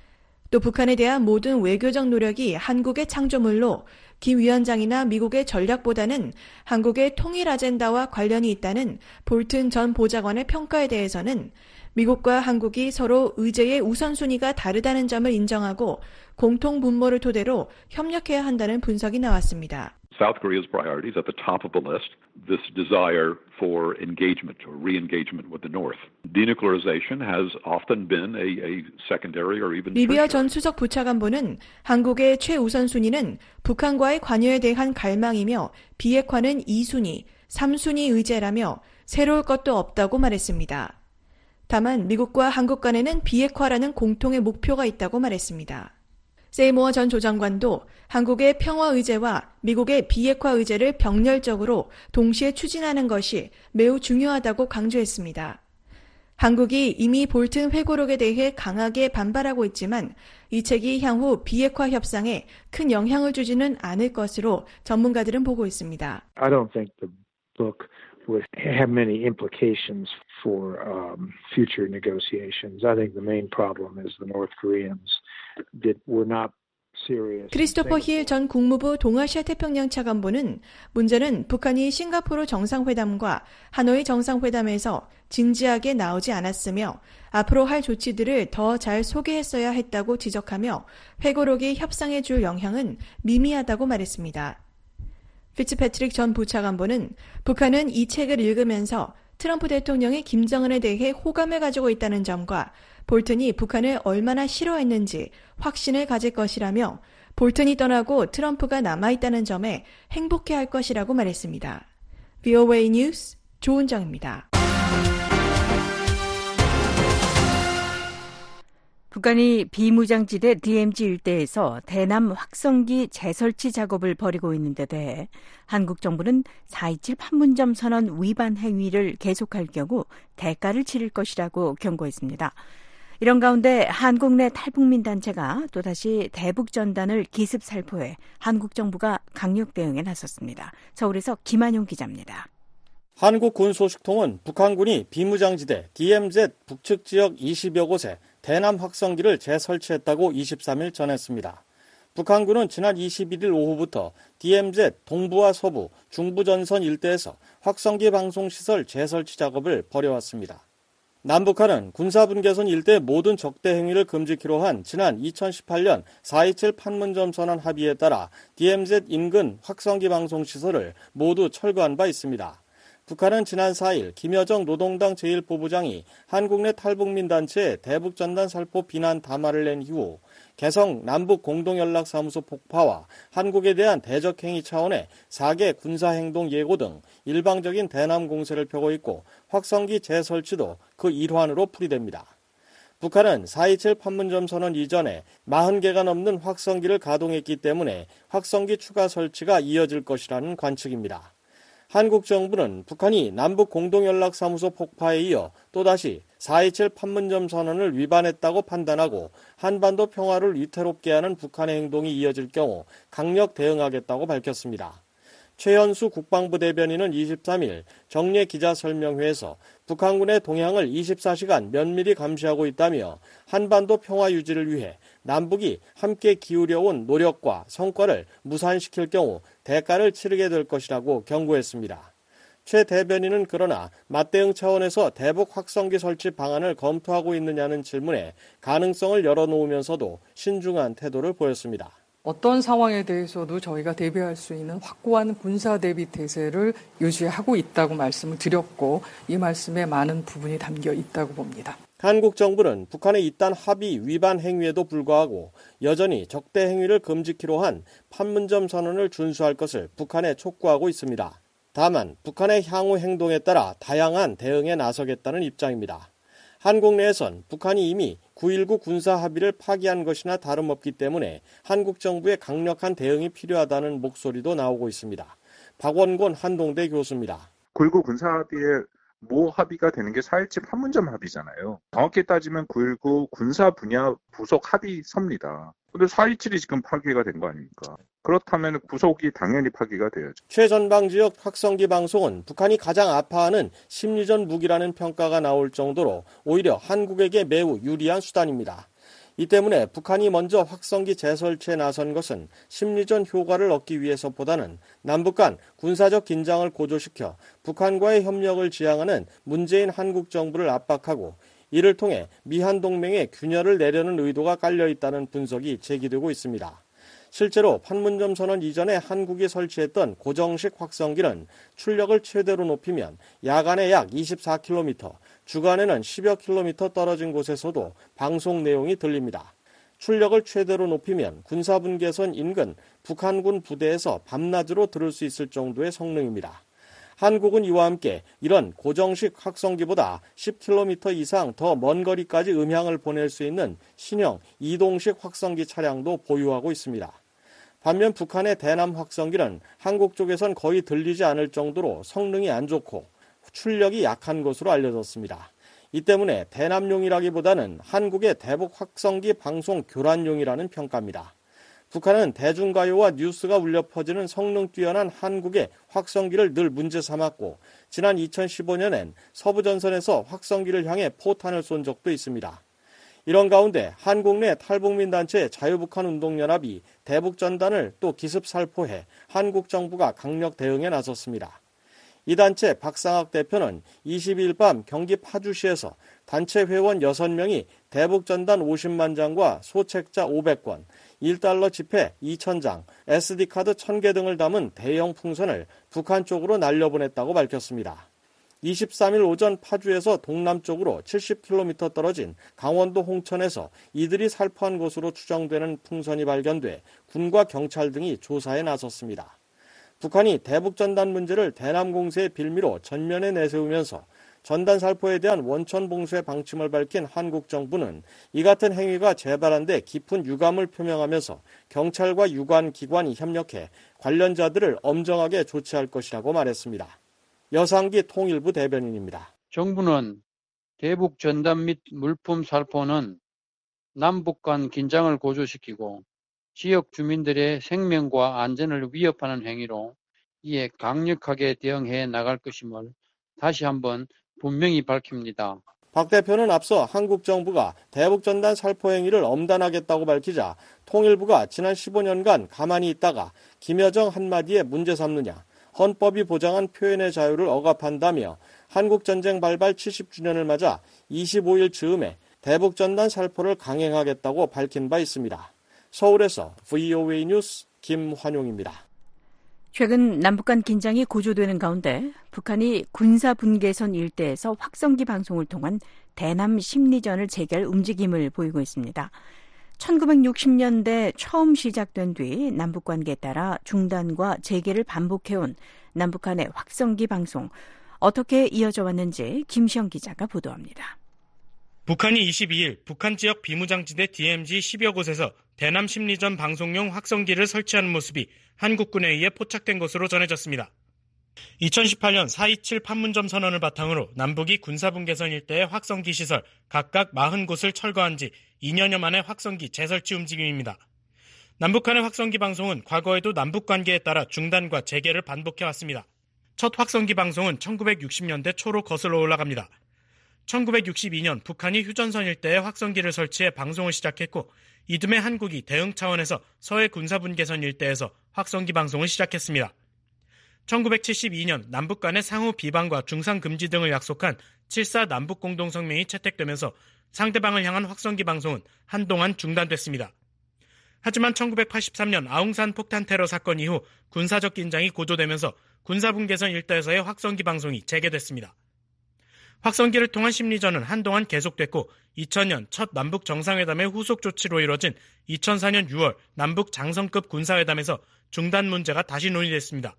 또 북한에 대한 모든 외교적 노력이 한국의 창조물로 김 위원장이나 미국의 전략보다는 한국의 통일 아젠다와 관련이 있다는 볼튼 전 보좌관의 평가에 대해서는 미국과 한국이 서로 의제의 우선순위가 다르다는 점을 인정하고 공통 분모를 토대로 협력해야 한다는 분석이 나왔습니다. South Korea's priorities at the top of the list, this desire for engagement or re-engagement with the North. Denuclearization has often been a, a secondary or even 리비어 전 수석 부차관보는 한국의 최우선 순위는 북한과의 관여에 대한 갈망이며 비핵화는 이 순위, 삼 순위 의제라며 새로울 것도 없다고 말했습니다. 다만 미국과 한국 간에는 비핵화라는 공통의 목표가 있다고 말했습니다. 세이모어 전 조정관도 한국의 평화 의제와 미국의 비핵화 의제를 병렬적으로 동시에 추진하는 것이 매우 중요하다고 강조했습니다. 한국이 이미 볼튼 회고록에 대해 강하게 반발하고 있지만 이 책이 향후 비핵화 협상에 큰 영향을 주지는 않을 것으로 전문가들은 보고 있습니다. I don't think the book would have many implications for um, future negotiations. I think the main problem is the North Koreans that were not serious. 크리스토퍼 힐 전 국무부 동아시아 태평양 차관보는 문제는 북한이 싱가포르 정상회담과 하노이 정상회담에서 진지하게 나오지 않았으며 앞으로 할 조치들을 더 잘 소개했어야 했다고 지적하며 회고록이 협상에 줄 영향은 미미하다고 말했습니다. 피츠패트릭 전 부차관보는 북한은 이 책을 읽으면서 트럼프 대통령이 김정은에 대해 호감을 가지고 있다는 점과 볼튼이 북한을 얼마나 싫어했는지 확신을 가질 것이라며 볼튼이 떠나고 트럼프가 남아있다는 점에 행복해할 것이라고 말했습니다. 브이오에이 뉴스 조은정입니다. 북한이 비무장지대 디엠지 일대에서 대남 확성기 재설치 작업을 벌이고 있는 데 대해 한국 정부는 사 이칠 판문점 선언 위반 행위를 계속할 경우 대가를 치를 것이라고 경고했습니다. 이런 가운데 한국 내 탈북민 단체가 또다시 대북 전단을 기습 살포해 한국 정부가 강력 대응에 나섰습니다. 서울에서 김한용 기자입니다. 한국군소식통은 북한군이 비무장지대 디엠지 북측 지역 이십여 곳에 대남 확성기를 재설치했다고 이십삼 일 전했습니다. 북한군은 지난 이십일 일 오후부터 디엠지 동부와 서부, 중부 전선 일대에서 확성기 방송시설 재설치 작업을 벌여왔습니다. 남북한은 군사분계선 일대 모든 적대 행위를 금지키로 한 지난 이천십팔 년 사 이칠 판문점 선언 합의에 따라 디엠지 인근 확성기 방송시설을 모두 철거한 바 있습니다. 북한은 지난 사 일 김여정 노동당 제일 부부장이 한국 내 탈북민 단체에 대북전단 살포 비난 담화를 낸 이후 개성 남북공동연락사무소 폭파와 한국에 대한 대적행위 차원의 사 개 군사행동 예고 등 일방적인 대남 공세를 펴고 있고 확성기 재설치도 그 일환으로 풀이됩니다. 북한은 사 이칠 판문점 선언 이전에 사십 개가 넘는 확성기를 가동했기 때문에 확성기 추가 설치가 이어질 것이라는 관측입니다. 한국 정부는 북한이 남북 공동연락사무소 폭파에 이어 또다시 사 이칠 판문점 선언을 위반했다고 판단하고 한반도 평화를 위태롭게 하는 북한의 행동이 이어질 경우 강력 대응하겠다고 밝혔습니다. 최현수 국방부 대변인은 이십삼 일 정례 기자설명회에서 북한군의 동향을 이십사 시간 면밀히 감시하고 있다며 한반도 평화 유지를 위해 남북이 함께 기울여온 노력과 성과를 무산시킬 경우 대가를 치르게 될 것이라고 경고했습니다. 최 대변인은 그러나 맞대응 차원에서 대북 확성기 설치 방안을 검토하고 있느냐는 질문에 가능성을 열어놓으면서도 신중한 태도를 보였습니다. 어떤 상황에 대해서도 저희가 대비할 수 있는 확고한 군사 대비 태세를 유지하고 있다고 말씀을 드렸고 이 말씀에 많은 부분이 담겨 있다고 봅니다. 한국 정부는 북한의 이딴 합의 위반 행위에도 불구하고 여전히 적대 행위를 금지키로 한 판문점 선언을 준수할 것을 북한에 촉구하고 있습니다. 다만 북한의 향후 행동에 따라 다양한 대응에 나서겠다는 입장입니다. 한국 내에선 북한이 이미 구일구 군사 합의를 파기한 것이나 다름없기 때문에 한국 정부의 강력한 대응이 필요하다는 목소리도 나오고 있습니다. 박원곤 한동대 교수입니다. 구일구 군사 합의에 모 합의가 되는 게 사 일칠 판문점 합의잖아요. 정확히 따지면 구일구 군사 분야 부속 합의서입니다. 근데 사 이칠이 지금 파기가 된 거 아닙니까? 그렇다면 부속이 당연히 파기가 돼야죠. 최전방 지역 확성기 방송은 북한이 가장 아파하는 심리전 무기라는 평가가 나올 정도로 오히려 한국에게 매우 유리한 수단입니다. 이 때문에 북한이 먼저 확성기 재설치에 나선 것은 심리전 효과를 얻기 위해서보다는 남북 간 군사적 긴장을 고조시켜 북한과의 협력을 지향하는 문재인 한국 정부를 압박하고 이를 통해 미한 동맹에 균열을 내려는 의도가 깔려있다는 분석이 제기되고 있습니다. 실제로 판문점 선언 이전에 한국이 설치했던 고정식 확성기는 출력을 최대로 높이면 야간에 약 이십사 킬로미터, 주간에는 십여 킬로미터 떨어진 곳에서도 방송 내용이 들립니다. 출력을 최대로 높이면 군사분계선 인근 북한군 부대에서 밤낮으로 들을 수 있을 정도의 성능입니다. 한국은 이와 함께 이런 고정식 확성기보다 십 킬로미터 이상 더 먼 거리까지 음향을 보낼 수 있는 신형 이동식 확성기 차량도 보유하고 있습니다. 반면 북한의 대남 확성기는 한국 쪽에선 거의 들리지 않을 정도로 성능이 안 좋고 출력이 약한 것으로 알려졌습니다. 이 때문에 대남용이라기보다는 한국의 대북 확성기 방송 교란용이라는 평가입니다. 북한은 대중가요와 뉴스가 울려 퍼지는 성능 뛰어난 한국의 확성기를 늘 문제 삼았고 지난 이천십오 년엔 서부전선에서 확성기를 향해 포탄을 쏜 적도 있습니다. 이런 가운데 한국 내 탈북민 단체 자유북한운동연합이 대북전단을 또 기습살포해 한국 정부가 강력 대응에 나섰습니다. 이 단체 박상학 대표는 이십이 일 밤 경기 파주시에서 단체 회원 여섯 명이 대북전단 오십만 장과 소책자 오백 권, 일 달러 지폐 이천 장, 에스디카드 천 개 등을 담은 대형 풍선을 북한 쪽으로 날려보냈다고 밝혔습니다. 이십삼 일 오전 파주에서 동남쪽으로 칠십 킬로미터 떨어진 강원도 홍천에서 이들이 살포한 것으로 추정되는 풍선이 발견돼 군과 경찰 등이 조사에 나섰습니다. 북한이 대북전단 문제를 대남 공세의 빌미로 전면에 내세우면서 전단 살포에 대한 원천 봉쇄 방침을 밝힌 한국 정부는 이 같은 행위가 재발한 데 깊은 유감을 표명하면서 경찰과 유관 기관이 협력해 관련자들을 엄정하게 조치할 것이라고 말했습니다. 여상기 통일부 대변인입니다. 정부는 대북 전단 및 물품 살포는 남북 간 긴장을 고조시키고 지역 주민들의 생명과 안전을 위협하는 행위로 이에 강력하게 대응해 나갈 것임을 다시 한번 분명히 밝힙니다. 박 대표는 앞서 한국 정부가 대북전단 살포 행위를 엄단하겠다고 밝히자 통일부가 지난 십오 년간 가만히 있다가 김여정 한마디에 문제 삼느냐, 헌법이 보장한 표현의 자유를 억압한다며 한국전쟁 발발 칠십 주년을 맞아 이십오 일 즈음에 대북전단 살포를 강행하겠다고 밝힌 바 있습니다. 서울에서 브이오에이 뉴스 김환용입니다. 최근 남북 간 긴장이 고조되는 가운데 북한이 군사분계선 일대에서 확성기 방송을 통한 대남 심리전을 재개할 움직임을 보이고 있습니다. 천구백육십 년대 처음 시작된 뒤 남북관계에 따라 중단과 재개를 반복해온 남북 간의 확성기 방송, 어떻게 이어져 왔는지 김시영 기자가 보도합니다. 북한이 이십이 일 북한 지역 비무장지대 디엠지 십여 곳에서 대남 심리전 방송용 확성기를 설치하는 모습이 한국군에 의해 포착된 것으로 전해졌습니다. 이천십팔 년 사 이칠 판문점 선언을 바탕으로 남북이 군사분계선 일대의 확성기 시설 각각 사십 곳을 철거한 지 이 년여 만에 확성기 재설치 움직임입니다. 남북한의 확성기 방송은 과거에도 남북관계에 따라 중단과 재개를 반복해왔습니다. 첫 확성기 방송은 천구백육십 년대 초로 거슬러 올라갑니다. 천구백육십이 년 북한이 휴전선 일대에 확성기를 설치해 방송을 시작했고 이듬해 한국이 대응 차원에서 서해 군사분계선 일대에서 확성기 방송을 시작했습니다. 천구백칠십이 년 남북 간의 상호 비방과 중상 금지 등을 약속한 칠사 남북공동성명이 채택되면서 상대방을 향한 확성기 방송은 한동안 중단됐습니다. 하지만 천구백팔십삼 년 아웅산 폭탄 테러 사건 이후 군사적 긴장이 고조되면서 군사분계선 일대에서의 확성기 방송이 재개됐습니다. 확성기를 통한 심리전은 한동안 계속됐고 이천 년 첫 남북 정상회담의 후속 조치로 이뤄진 이천사 년 유월 남북 장성급 군사회담에서 중단 문제가 다시 논의됐습니다.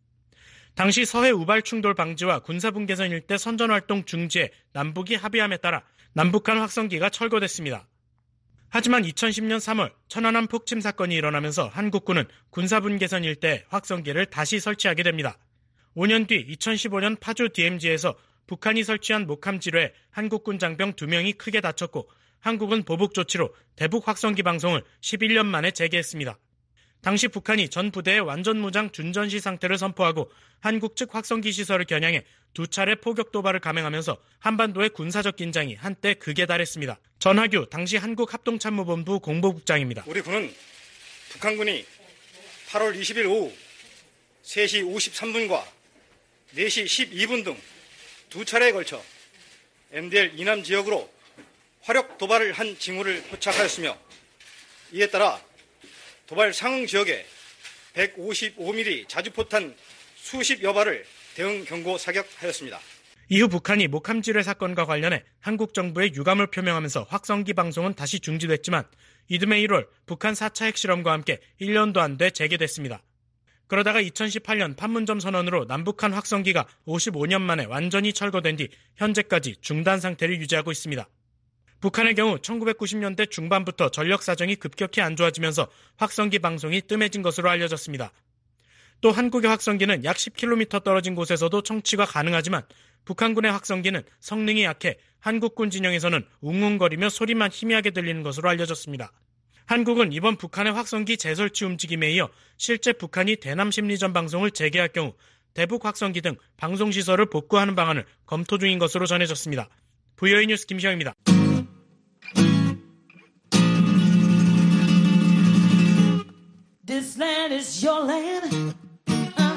당시 서해 우발 충돌 방지와 군사분계선 일대 선전활동 중지에 남북이 합의함에 따라 남북한 확성기가 철거됐습니다. 하지만 이천십 년 삼월 천안함 폭침 사건이 일어나면서 한국군은 군사분계선 일대에 확성기를 다시 설치하게 됩니다. 오 년 뒤 이천십오 년 파주 디엠지에서 북한이 설치한 목함지뢰에 한국군 장병 두 명이 크게 다쳤고 한국은 보복 조치로 대북 확성기 방송을 십일 년 만에 재개했습니다. 당시 북한이 전 부대의 완전 무장 준전시 상태를 선포하고 한국 측 확성기 시설을 겨냥해 두 차례 포격 도발을 감행하면서 한반도의 군사적 긴장이 한때 극에 달했습니다. 전하규 당시 한국합동참모본부 공보국장입니다. 우리 군은 북한군이 팔월 이십일 오후 세 시 오십삼 분과 네 시 십이 분 등 두 차례에 걸쳐 엠디엘 이남 지역으로 화력 도발을 한 징후를 포착하였으며 이에 따라 도발 상응 지역에 백오십오 밀리미터 자주포탄 수십여 발을 대응 경고 사격하였습니다. 이후 북한이 목함지뢰 사건과 관련해 한국 정부에 유감을 표명하면서 확성기 방송은 다시 중지됐지만 이듬해 일월 북한 사 차 핵실험과 함께 일 년도 안 돼 재개됐습니다. 그러다가 이천십팔 년 판문점 선언으로 남북한 확성기가 오십오 년 만에 완전히 철거된 뒤 현재까지 중단 상태를 유지하고 있습니다. 북한의 경우 천구백구십 년대 중반부터 전력 사정이 급격히 안 좋아지면서 확성기 방송이 뜸해진 것으로 알려졌습니다. 또 한국의 확성기는 약 십 킬로미터 떨어진 곳에서도 청취가 가능하지만 북한군의 확성기는 성능이 약해 한국군 진영에서는 웅웅거리며 소리만 희미하게 들리는 것으로 알려졌습니다. 한국은 이번 북한의 확성기 재설치 움직임에 이어 실제 북한이 대남 심리전 방송을 재개할 경우 대북 확성기 등 방송시설을 복구하는 방안을 검토 중인 것으로 전해졌습니다. 브이오에이 뉴스 김시영입니다. This land is your land. Uh.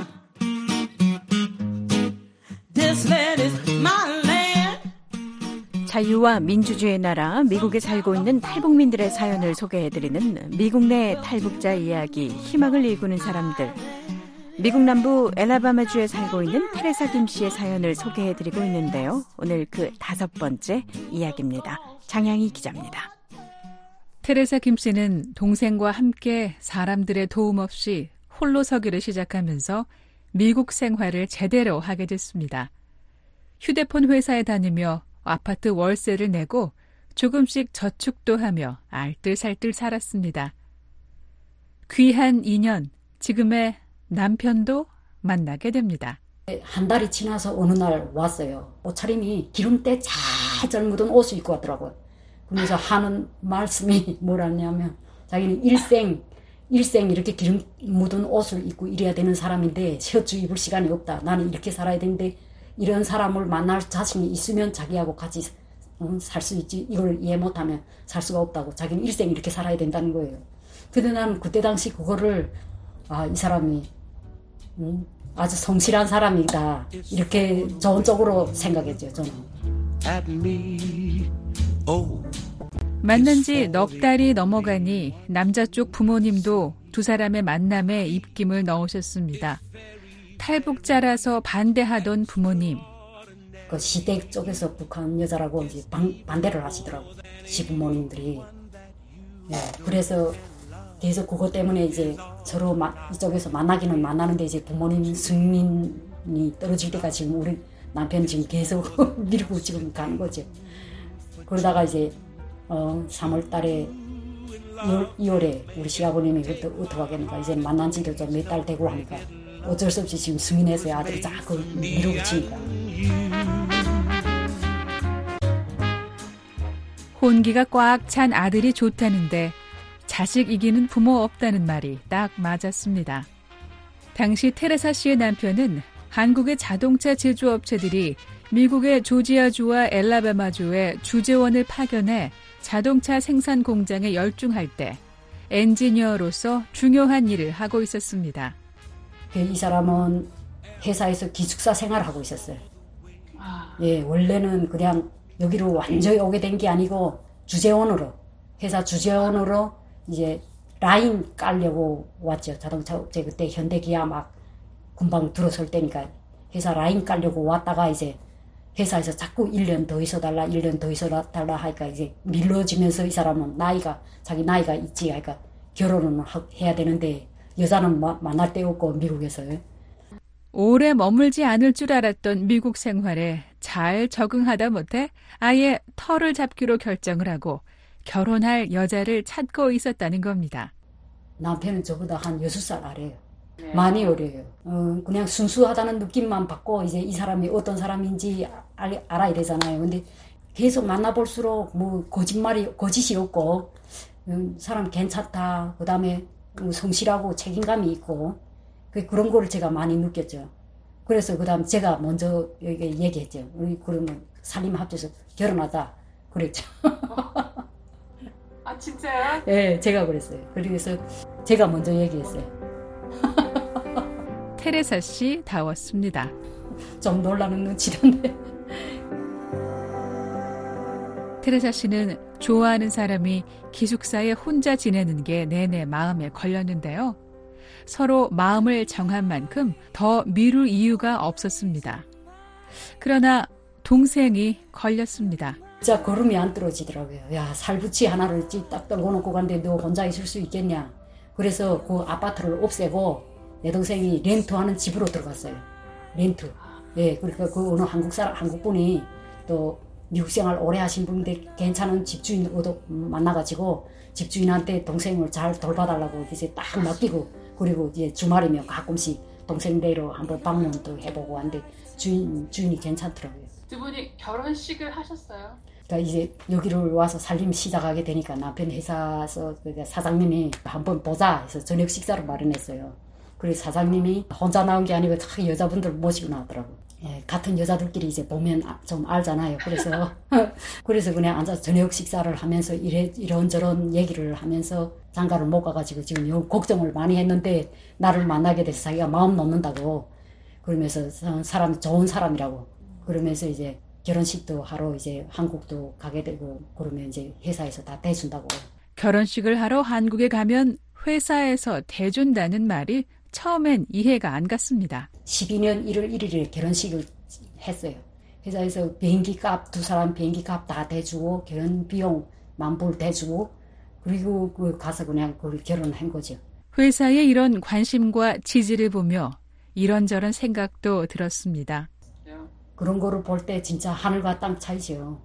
This land is my land. 자유와 민주주의의 나라 미국에 살고 있는 탈북민들의 사연을 소개해드리는 미국 내 탈북자 이야기, 희망을 일구는 사람들. 미국 남부 엘라바마주에 살고 있는 테레사 김 씨의 사연을 소개해드리고 있는데요. 오늘 그 다섯 번째 이야기입니다. 장양희 기자입니다. 테레사 김 씨는 동생과 함께 사람들의 도움 없이 홀로 서기를 시작하면서 미국 생활을 제대로 하게 됐습니다. 휴대폰 회사에 다니며 아파트 월세를 내고 조금씩 저축도 하며 알뜰살뜰 살았습니다. 귀한 인연, 지금의 남편도 만나게 됩니다. 한 달이 지나서 어느 날 왔어요. 옷차림이 기름때 잘 묻은 옷을 입고 왔더라고요. 그러면서 하는 말씀이 뭐라냐면 자기는 일생 일생 이렇게 기름 묻은 옷을 입고 이래야 되는 사람인데 셔츠 입을 시간이 없다. 나는 이렇게 살아야 되는데 이런 사람을 만날 자신이 있으면 자기하고 같이 살 수 있지. 이걸 이해 못하면 살 수가 없다고. 자기는 일생 이렇게 살아야 된다는 거예요. 근데 나는 그때 당시 그거를 아, 이 사람이 음, 아주 성실한 사람이다. 이렇게 좋은 쪽으로 생각했죠. 저는. 만난 지 넉 달이 넘어가니 남자 쪽 부모님도 두 사람의 만남에 입김을 넣으셨습니다. 탈북자라서 반대하던 부모님. 그 시댁 쪽에서 북한 여자라고 이제 반, 반대를 하시더라고요. 시부모님들이. 네, 그래서 계속 그것 때문에 이제 서로 마, 이쪽에서 만나기는 만나는데 이제 부모님 승인이 떨어질 때가 지금 우리 남편이 지금 계속 미루고 지금 가는 거죠. 그러다가 이제 어, 삼월 달에 이월에 우리 시아버님이 그때 어떻게 하겠는가 이제 만난 지도 좀 몇 달 되고 하니까 어쩔 수 없이 지금 승인해서 아들이 자꾸 미루고 치니까. 혼기가 꽉 찬 아들이 좋다는데 자식 이기는 부모 없다는 말이 딱 맞았습니다. 당시 테레사 씨의 남편은 한국의 자동차 제조업체들이 미국의 조지아주와 엘라바마주에 주재원을 파견해 자동차 생산 공장에 열중할 때 엔지니어로서 중요한 일을 하고 있었습니다. 이 사람은 회사에서 기숙사 생활을 하고 있었어요. 예, 원래는 그냥 여기로 완전히 오게 된 게 아니고 주재원으로, 회사 주재원으로 이제 라인 깔려고 왔죠. 자동차 업체 그때 현대기아 막 금방 들어설 때니까 회사 라인 깔려고 왔다가 이제 회사에서 자꾸 일 년 더 있어달라, 일 년 더 있어달라 하니까 이제 밀러지면서 이 사람은 나이가, 자기 나이가 있지. 그러니까 결혼은 해야 되는데 여자는 마, 만날 데 없고 미국에서요. 오래 머물지 않을 줄 알았던 미국 생활에 잘 적응하다 못해 아예 터를 잡기로 결정을 하고 결혼할 여자를 찾고 있었다는 겁니다. 남편은 저보다 한 여섯 살 아래요. 네. 많이 어려요. 어, 그냥 순수하다는 느낌만 받고 이제 이 사람이 어떤 사람인지 알, 알아야 되잖아요. 근데 계속 만나볼수록 뭐 거짓말이, 거짓이 없고 음, 사람 괜찮다. 그 다음에 성실하고 책임감이 있고 그런 거를 제가 많이 느꼈죠. 그래서 그 다음 제가 먼저 얘기했죠. 우리 그러면 살림 합쳐서 결혼하자. 그랬죠. 아 진짜요? 네, 제가 그랬어요. 그래서 제가 먼저 얘기했어요. 테레사 씨 다웠습니다. 좀 놀라는 눈치던데. 테레사 씨는 좋아하는 사람이 기숙사에 혼자 지내는 게 내내 마음에 걸렸는데요. 서로 마음을 정한 만큼 더 미룰 이유가 없었습니다. 그러나 동생이 걸렸습니다. 진짜 걸음이 안 떨어지더라고요. 야, 살부치 하나를 딱 떨고 놓고 갔는데 너 혼자 있을 수 있겠냐. 그래서 그 아파트를 없애고 내 동생이 렌트하는 집으로 들어갔어요. 렌트. 예, 그러니까 그 어느 한국 사람, 한국 분이 또 미국 생활 오래 하신 분인데 괜찮은 집주인 만나가지고 집주인한테 동생을 잘 돌봐달라고 이제 딱 맡기고 그리고 이제 주말이면 가끔씩 동생 댁으로 한번 방문도 해보고 하는데 주인, 주인이 괜찮더라고요. 두 분이 결혼식을 하셨어요? 그러니까 이제 여기를 와서 살림 시작하게 되니까 남편 회사에서 사장님이 한번 보자 해서 저녁 식사를 마련했어요. 그래서 사장님이 혼자 나온 게 아니고 다 여자분들 모시고 나왔더라고요. 예, 같은 여자들끼리 이제 보면 좀 알잖아요. 그래서 그래서 그냥 앉아서 저녁 식사를 하면서 이래, 이런저런 얘기를 하면서 장가를 못 가가지고 지금 요 걱정을 많이 했는데 나를 만나게 돼서 자기가 마음 놓는다고 그러면서 사람 좋은 사람이라고 그러면서 이제 결혼식도 하러 이제 한국도 가게 되고 그러면 이제 회사에서 다 대준다고. 결혼식을 하러 한국에 가면 회사에서 대준다는 말이 처음엔 이해가 안 갔습니다. 십이 년 일월 일일에 결혼식을 했어요. 회사에서 비행기 값, 두 사람 비행기 값 다 대주고 결혼 비용 만불 대주고 그리고 그 가서 그냥 그 결혼한 거죠. 회사의 이런 관심과 지지를 보며 이런저런 생각도 들었습니다. 그런 거를 볼 때 진짜 하늘과 땅 차이죠.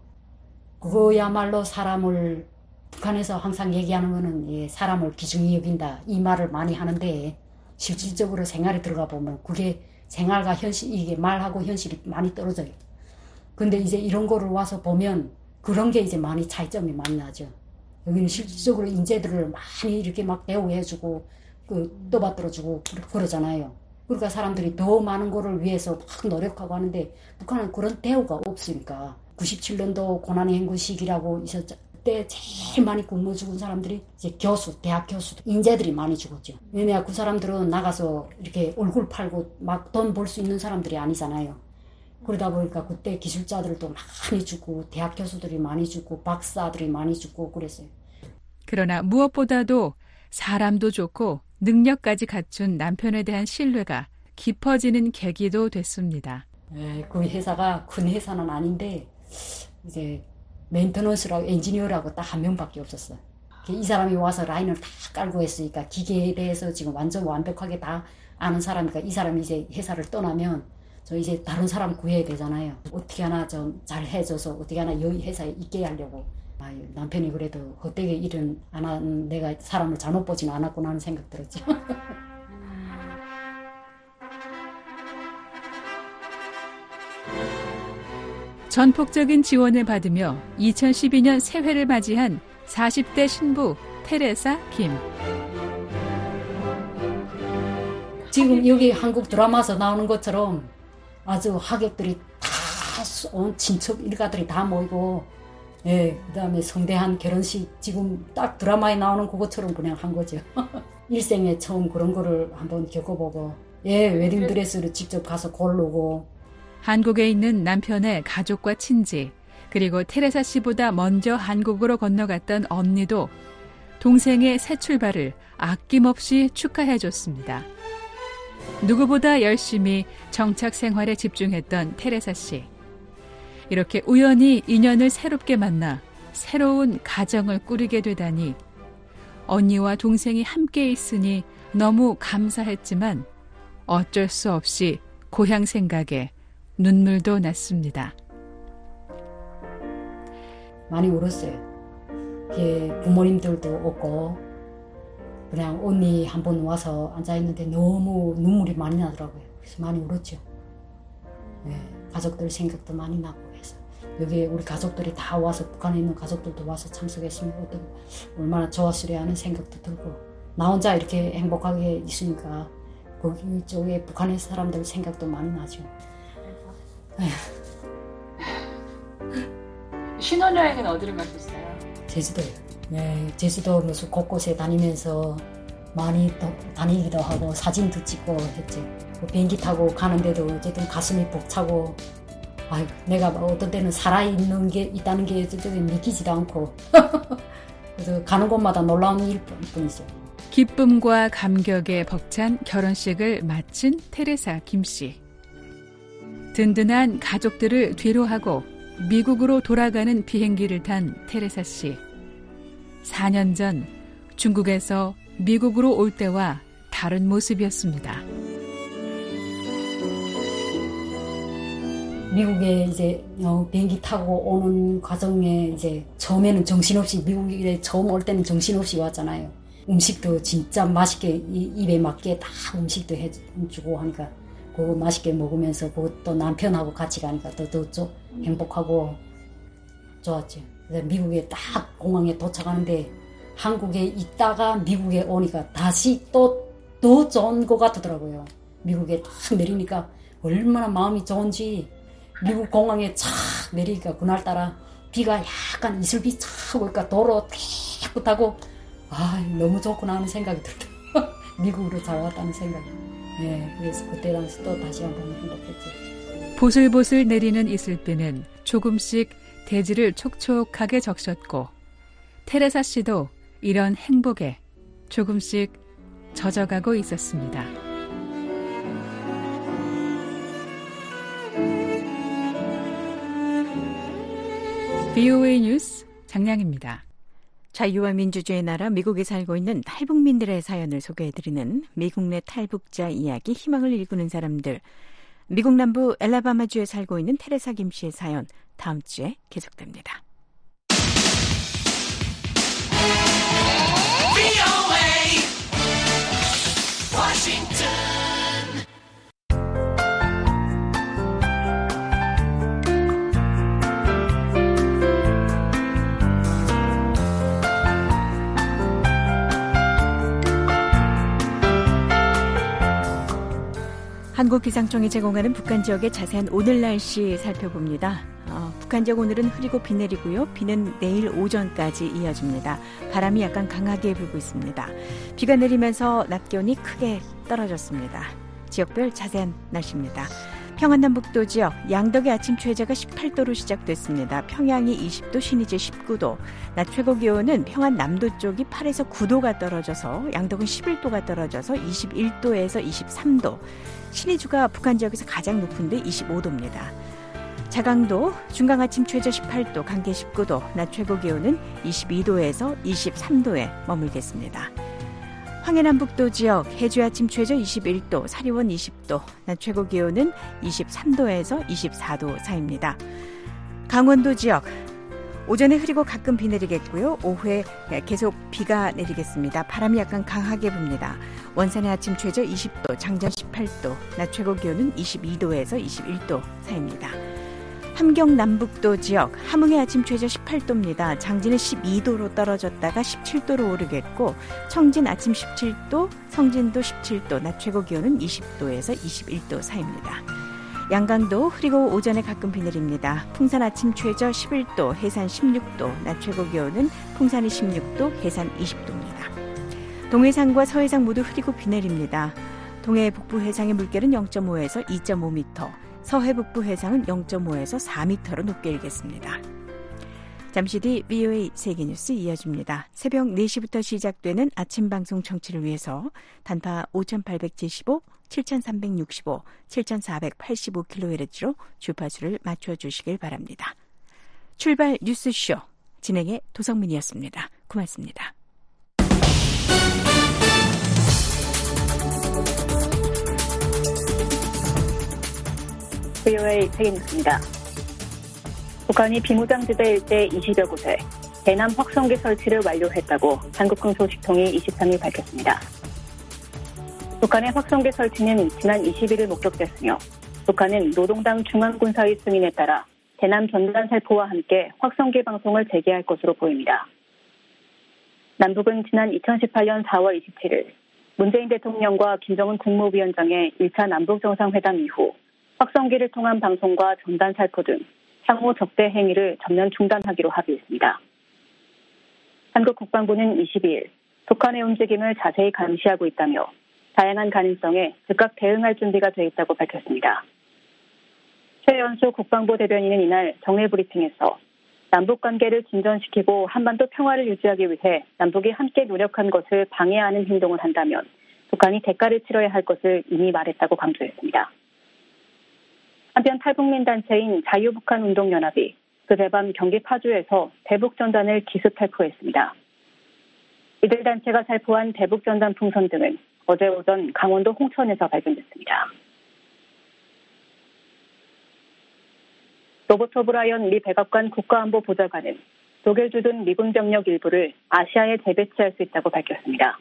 그거야말로 사람을 북한에서 항상 얘기하는 거는 예, 사람을 귀중히 여긴다 이 말을 많이 하는데 실질적으로 생활에 들어가 보면 그게 생활과 현실 이게 말하고 현실이 많이 떨어져요. 근데 이제 이런 거를 와서 보면 그런 게 이제 많이 차이점이 많이 나죠. 여기는 실질적으로 인재들을 많이 이렇게 막 대우해주고 그 떠받들어주고 그러잖아요. 그러니까 사람들이 더 많은 거를 위해서 막 노력하고 하는데 북한은 그런 대우가 없으니까 구십칠 년도 고난의 행군 시기라고 있었죠. 그때 제일 많이 굶어 죽은 사람들이 이제 교수, 대학 교수들, 인재들이 많이 죽었죠. 왜냐 그 사람들은 나가서 이렇게 얼굴 팔고 막 돈 벌 수 있는 사람들이 아니잖아요. 그러다 보니까 그때 기술자들도 많이 죽고 대학 교수들이 많이 죽고 박사들이 많이 죽고 그랬어요. 그러나 무엇보다도 사람도 좋고 능력까지 갖춘 남편에 대한 신뢰가 깊어지는 계기도 됐습니다. 네, 그 회사가 큰 회사는 아닌데 이제 메인터넌스라고 엔지니어라고 딱 한 명밖에 없었어요. 이 사람이 와서 라인을 다 깔고 했으니까 기계에 대해서 지금 완전 완벽하게 다 아는 사람이니까 이 사람이 이제 회사를 떠나면 저 이제 다른 사람 구해야 되잖아요. 어떻게 하나 좀 잘 해줘서 어떻게 하나 여기 회사에 있게 하려고. 아유, 남편이 그래도 헛되게 일은 안 한 내가 사람을 잘못 보지는 않았구나 하는 생각 들었죠. 전폭적인 지원을 받으며 이천십이 년 새해를 맞이한 사십 대 신부 테레사 김. 지금 여기 한국 드라마에서 나오는 것처럼 아주 하객들이 다 온 친척 일가들이 다 모이고 예, 그다음에 성대한 결혼식 지금 딱 드라마에 나오는 그것처럼 그냥 한 거죠. 일생에 처음 그런 거를 한번 겪어보고 예, 웨딩드레스를 직접 가서 고르고 한국에 있는 남편의 가족과 친지 그리고 테레사 씨보다 먼저 한국으로 건너갔던 언니도 동생의 새 출발을 아낌없이 축하해줬습니다. 누구보다 열심히 정착 생활에 집중했던 테레사 씨. 이렇게 우연히 인연을 새롭게 만나 새로운 가정을 꾸리게 되다니 언니와 동생이 함께 있으니 너무 감사했지만 어쩔 수 없이 고향 생각에 눈물도 났습니다. 많이 울었어요. 부모님들도 없고 그냥 언니 한 번 와서 앉아있는데 너무 눈물이 많이 나더라고요. 그래서 많이 울었죠. 네, 가족들 생각도 많이 나고 해서 여기 우리 가족들이 다 와서 북한에 있는 가족들도 와서 참석했으면 어떤 얼마나 좋았으려 하는 생각도 들고 나 혼자 이렇게 행복하게 있으니까 거기 쪽에 북한의 사람들 생각도 많이 나죠. 신혼여행은 어디로 가셨어요? 제주도요. 네, 제주도 무슨 곳곳에 다니면서 많이 또 다니기도 하고 사진도 찍고 했지. 비행기 타고 가는데도 어쨌든 가슴이 벅차고 아유, 내가 어떤 때는 살아있는 게 있다는 게 믿기지도 않고 그래서 가는 곳마다 놀라운 일뿐이죠. 기쁨과 감격에 벅찬 결혼식을 마친 테레사 김 씨. 든든한 가족들을 뒤로하고 미국으로 돌아가는 비행기를 탄 테레사 씨. 사 년 전 중국에서 미국으로 올 때와 다른 모습이었습니다. 미국에 이제 비행기 타고 오는 과정에 이제 처음에는 정신없이 미국에 처음 올 때는 정신없이 왔잖아요. 음식도 진짜 맛있게 입에 맞게 다 음식도 해주고 하니까 그거 맛있게 먹으면서 그것도 남편하고 같이 가니까 더 더 좀 행복하고 좋았죠. 미국에 딱 공항에 도착하는데 한국에 있다가 미국에 오니까 다시 또 더 좋은 것 같더라고요. 미국에 딱 내리니까 얼마나 마음이 좋은지 미국 공항에 착 내리니까 그날따라 비가 약간 이슬비 착 오니까 도로 깨끗하고 아 너무 좋구나 하는 생각이 들더라고요. 미국으로 잘 왔다는 생각이. 네, 그래서 그때 당시 또 다시 한번 행복했죠. 보슬보슬 내리는 이슬비는 조금씩 대지를 촉촉하게 적셨고 테레사 씨도 이런 행복에 조금씩 젖어가고 있었습니다. 비오에이 뉴스 장량입니다. 자유와 민주주의의 나라 미국에 살고 있는 탈북민들의 사연을 소개해드리는 미국 내 탈북자 이야기 희망을 일구는 사람들. 미국 남부 엘라바마주에 살고 있는 테레사 김 씨의 사연 다음 주에 계속됩니다. 한국기상청이 제공하는 북한 지역의 자세한 오늘 날씨 살펴봅니다. 어, 북한 지역 오늘은 흐리고 비 내리고요. 비는 내일 오전까지 이어집니다. 바람이 약간 강하게 불고 있습니다. 비가 내리면서 낮 기온이 크게 떨어졌습니다. 지역별 자세한 날씨입니다. 평안남북도 지역 양덕의 아침 최저가 십팔 도로 시작됐습니다. 평양이 이십 도, 신의주 십구 도. 낮 최고 기온은 평안남도 쪽이 팔에서 구 도가 떨어져서 양덕은 십일 도가 떨어져서 이십일 도에서 이십삼 도. 신의주가 북한 지역에서 가장 높은데 이십오 도입니다. 자강도 중강 아침 최저 십팔 도, 강계 십구 도, 낮 최고 기온은 이십이 도에서 이십삼 도에 머물겠습니다. 황해남북도 지역 해주 아침 최저 이십일 도, 사리원 이십 도, 낮 최고 기온은 이십삼 도에서 이십사 도 사이입니다. 강원도 지역 오전에 흐리고 가끔 비 내리겠고요. 오후에 계속 비가 내리겠습니다. 바람이 약간 강하게 붑니다. 원산의 아침 최저 이십 도, 장전 십팔 도, 낮 최고 기온은 이십이 도에서 이십일 도 사이입니다. 함경 남북도 지역 함흥의 아침 최저 십팔 도입니다. 장진은 십이 도로 떨어졌다가 십칠 도로 오르겠고 청진 아침 십칠 도, 성진도 십칠 도, 낮 최고 기온은 이십 도에서 이십일 도 사이입니다. 양강도 흐리고 오전에 가끔 비 내립니다. 풍산 아침 최저 십일 도, 해산 십육 도, 낮 최고 기온은 풍산이 십육 도, 해산 이십 도입니다. 동해상과 서해상 모두 흐리고 비 내립니다. 동해 북부 해상의 물결은 영 점 오에서 이 점 오 미터, 서해 북부 해상은 영 점 오에서 사 미터로 높게 일겠습니다. 잠시 뒤 비오에이 세계뉴스 이어집니다. 새벽 네 시부터 시작되는 아침 방송 청취를 위해서 단파 오천팔백칠십오, 칠천삼백육십오, 칠천사백팔십오 킬로헤르츠로 주파수를 맞춰주시길 바랍니다. 출발 뉴스쇼 진행의 도성민이었습니다. 고맙습니다. 비오에이 세계뉴스입니다. 북한이 비무장지대 일대 이십여 곳에 대남 확성기 설치를 완료했다고 한국군소식통이 이십삼 일 밝혔습니다. 북한의 확성기 설치는 지난 이십 일을 목격됐으며 북한은 노동당 중앙군사위 승인에 따라 대남 전단 살포와 함께 확성기 방송을 재개할 것으로 보입니다. 남북은 지난 이천십팔 년 사월 이십칠 일 문재인 대통령과 김정은 국무위원장의 일 차 남북정상회담 이후 확성기를 통한 방송과 전단 살포 등 상호 적대 행위를 전면 중단하기로 합의했습니다. 한국 국방부는 이십이 일 북한의 움직임을 자세히 감시하고 있다며 다양한 가능성에 즉각 대응할 준비가 돼 있다고 밝혔습니다. 최연소 국방부 대변인은 이날 정례 브리핑에서 남북관계를 진전시키고 한반도 평화를 유지하기 위해 남북이 함께 노력한 것을 방해하는 행동을 한다면 북한이 대가를 치러야 할 것을 이미 말했다고 강조했습니다. 한편 탈북민 단체인 자유북한운동연합이 그제밤 경기 파주에서 대북전단을 기습 살포했습니다. 이들 단체가 살포한 대북전단 풍선 등은 어제 오전 강원도 홍천에서 발견됐습니다. 로버트 오브라이언 미 백악관 국가안보보좌관은 독일 주둔 미군 병력 일부를 아시아에 재배치할 수 있다고 밝혔습니다.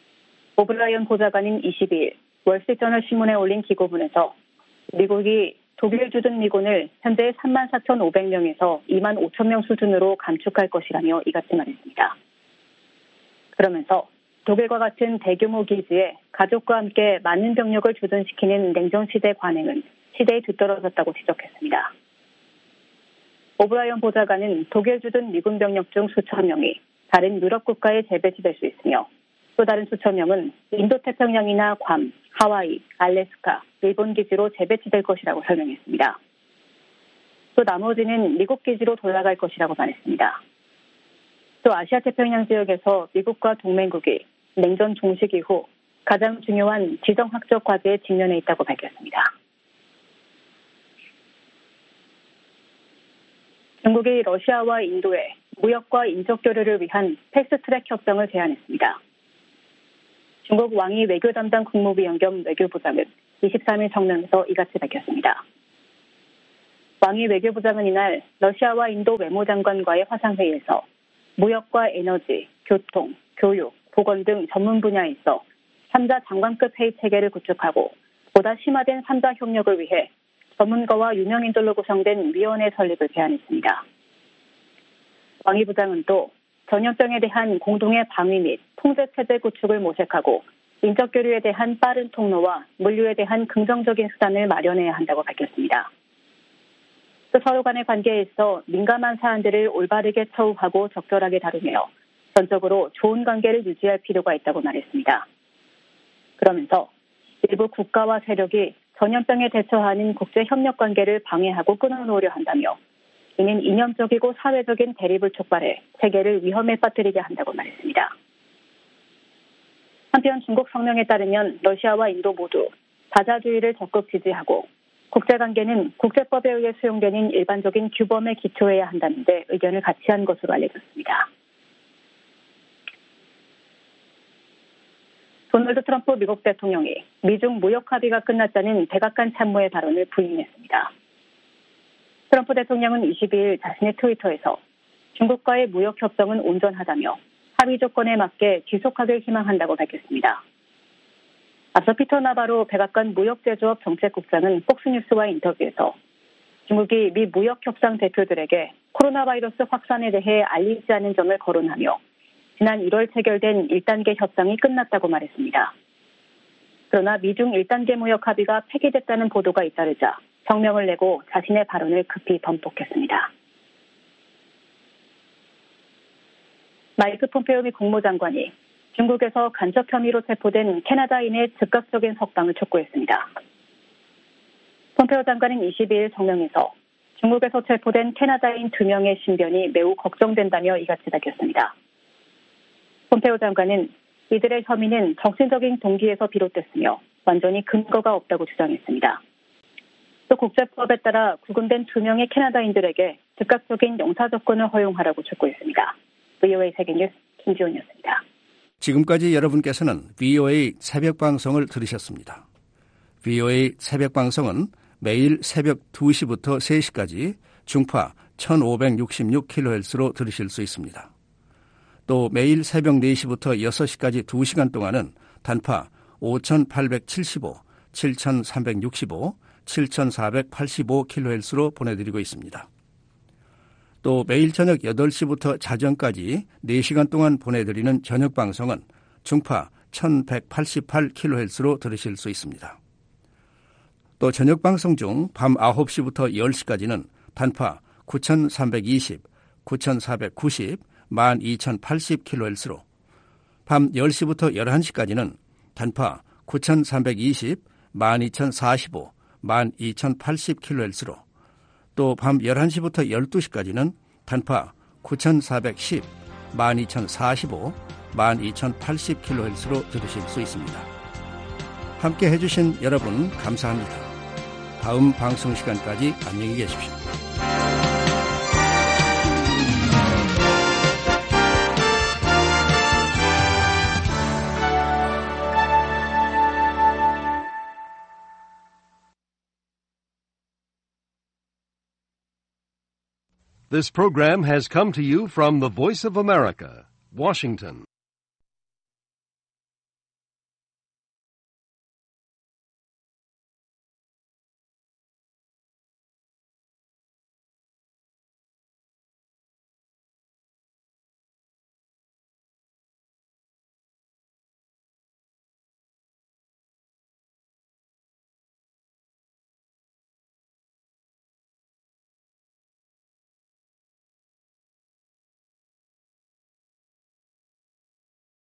오브라이언 보좌관은 이십이 일 월스트리트저널 신문에 올린 기고문에서 미국이 독일 주둔 미군을 현재 삼만 사천오백 명에서 이만 오천 명 수준으로 감축할 것이라며 이같이 말했습니다. 그러면서 독일과 같은 대규모 기지에 가족과 함께 많은 병력을 주둔시키는 냉전시대 관행은 시대에 뒤떨어졌다고 지적했습니다. 오브라이언 보좌관은 독일 주둔 미군 병력 중 수천 명이 다른 유럽 국가에 재배치될 수 있으며 또 다른 수천 명은 인도태평양이나 괌, 하와이, 알래스카, 일본 기지로 재배치될 것이라고 설명했습니다. 또 나머지는 미국 기지로 돌아갈 것이라고 말했습니다. 또 아시아태평양 지역에서 미국과 동맹국이 냉전 종식 이후 가장 중요한 지정학적 과제에 직면해 있다고 밝혔습니다. 중국이 러시아와 인도에 무역과 인적 교류를 위한 패스트트랙 협정을 제안했습니다. 중국 왕이 외교 담당 국무위원 겸 외교부장은 이십삼 일 성명에서 이같이 밝혔습니다. 왕이 외교부장은 이날 러시아와 인도 외무장관과의 화상회의에서 무역과 에너지, 교통, 교육, 보건 등 전문 분야에 있어 삼 자 장관급 회의 체계를 구축하고 보다 심화된 삼 자 협력을 위해 전문가와 유명인들로 구성된 위원회 설립을 제안했습니다. 왕이 부장은 또 전염병에 대한 공동의 방위 및 통제 체제 구축을 모색하고 인적 교류에 대한 빠른 통로와 물류에 대한 긍정적인 수단을 마련해야 한다고 밝혔습니다. 또 서로 간의 관계에 있어 민감한 사안들을 올바르게 처우하고 적절하게 다루며 전적으로 좋은 관계를 유지할 필요가 있다고 말했습니다. 그러면서 일부 국가와 세력이 전염병에 대처하는 국제 협력 관계를 방해하고 끊어놓으려 한다며 이는 이념적이고 사회적인 대립을 촉발해 세계를 위험에 빠뜨리게 한다고 말했습니다. 한편 중국 성명에 따르면 러시아와 인도 모두 다자주의를 적극 지지하고 국제관계는 국제법에 의해 수용되는 일반적인 규범에 기초해야 한다는 데 의견을 같이 한 것으로 알려졌습니다. 도널드 트럼프 미국 대통령이 미중 무역 합의가 끝났다는 백악관 참모의 발언을 부인했습니다. 트럼프 대통령은 이십이 일 자신의 트위터에서 중국과의 무역 협정은 온전하다며 합의 조건에 맞게 지속하길 희망한다고 밝혔습니다. 앞서 피터 나바로 백악관 무역제조업 정책국장은 폭스뉴스와 인터뷰에서 중국이 미 무역협상 대표들에게 코로나 바이러스 확산에 대해 알리지 않은 점을 거론하며 지난 일월 체결된 일 단계 협상이 끝났다고 말했습니다. 그러나 미중 일 단계 무역 합의가 폐기됐다는 보도가 잇따르자 성명을 내고 자신의 발언을 급히 번복했습니다. 마이크 폼페오 미 국무장관이 중국에서 간첩 혐의로 체포된 캐나다인의 즉각적인 석방을 촉구했습니다. 폼페오 장관은 이십이 일 성명에서 중국에서 체포된 캐나다인 두 명의 신변이 매우 걱정된다며 이같이 밝혔습니다. 폼페오 장관은 이들의 혐의는 정신적인 동기에서 비롯됐으며 완전히 근거가 없다고 주장했습니다. 또 국제법에 따라 구금된 두 명의 캐나다인들에게 즉각적인 영사접근을 허용하라고 촉구했습니다. 브이오에이 세계뉴스 김지훈이었습니다. 지금까지 여러분께서는 브이오에이 새벽방송을 들으셨습니다. 브이오에이 새벽방송은 매일 새벽 두 시부터 세 시까지 중파 천오백육십육 킬로헤르츠로 들으실 수 있습니다. 또 매일 새벽 네 시부터 여섯 시까지 두 시간 동안은 단파 오천팔백칠십오, 칠천삼백육십오, 칠천사백팔십오 킬로헤르츠로 보내드리고 있습니다. 또 매일 저녁 여덟 시부터 자정까지 네 시간 동안 보내드리는 저녁 방송은 중파 천백팔십팔 킬로헤르츠로 들으실 수 있습니다. 또 저녁 방송 중 밤 아홉 시부터 열 시까지는 단파 구천삼백이십, 구천사백구십, 만 이천팔십 킬로헤르츠로, 밤 열 시부터 열한 시까지는 단파 구천삼백이십, 만 이천사십오, 만 이천팔십 킬로헤르츠로, 또 밤 열한 시부터 열두 시까지는 단파 구천사백십, 만 이천사십오, 만 이천팔십 킬로헤르츠로 들으실 수 있습니다. 함께 해주신 여러분 감사합니다. 다음 방송 시간까지 안녕히 계십시오. This program has come to you from the Voice of America, Washington.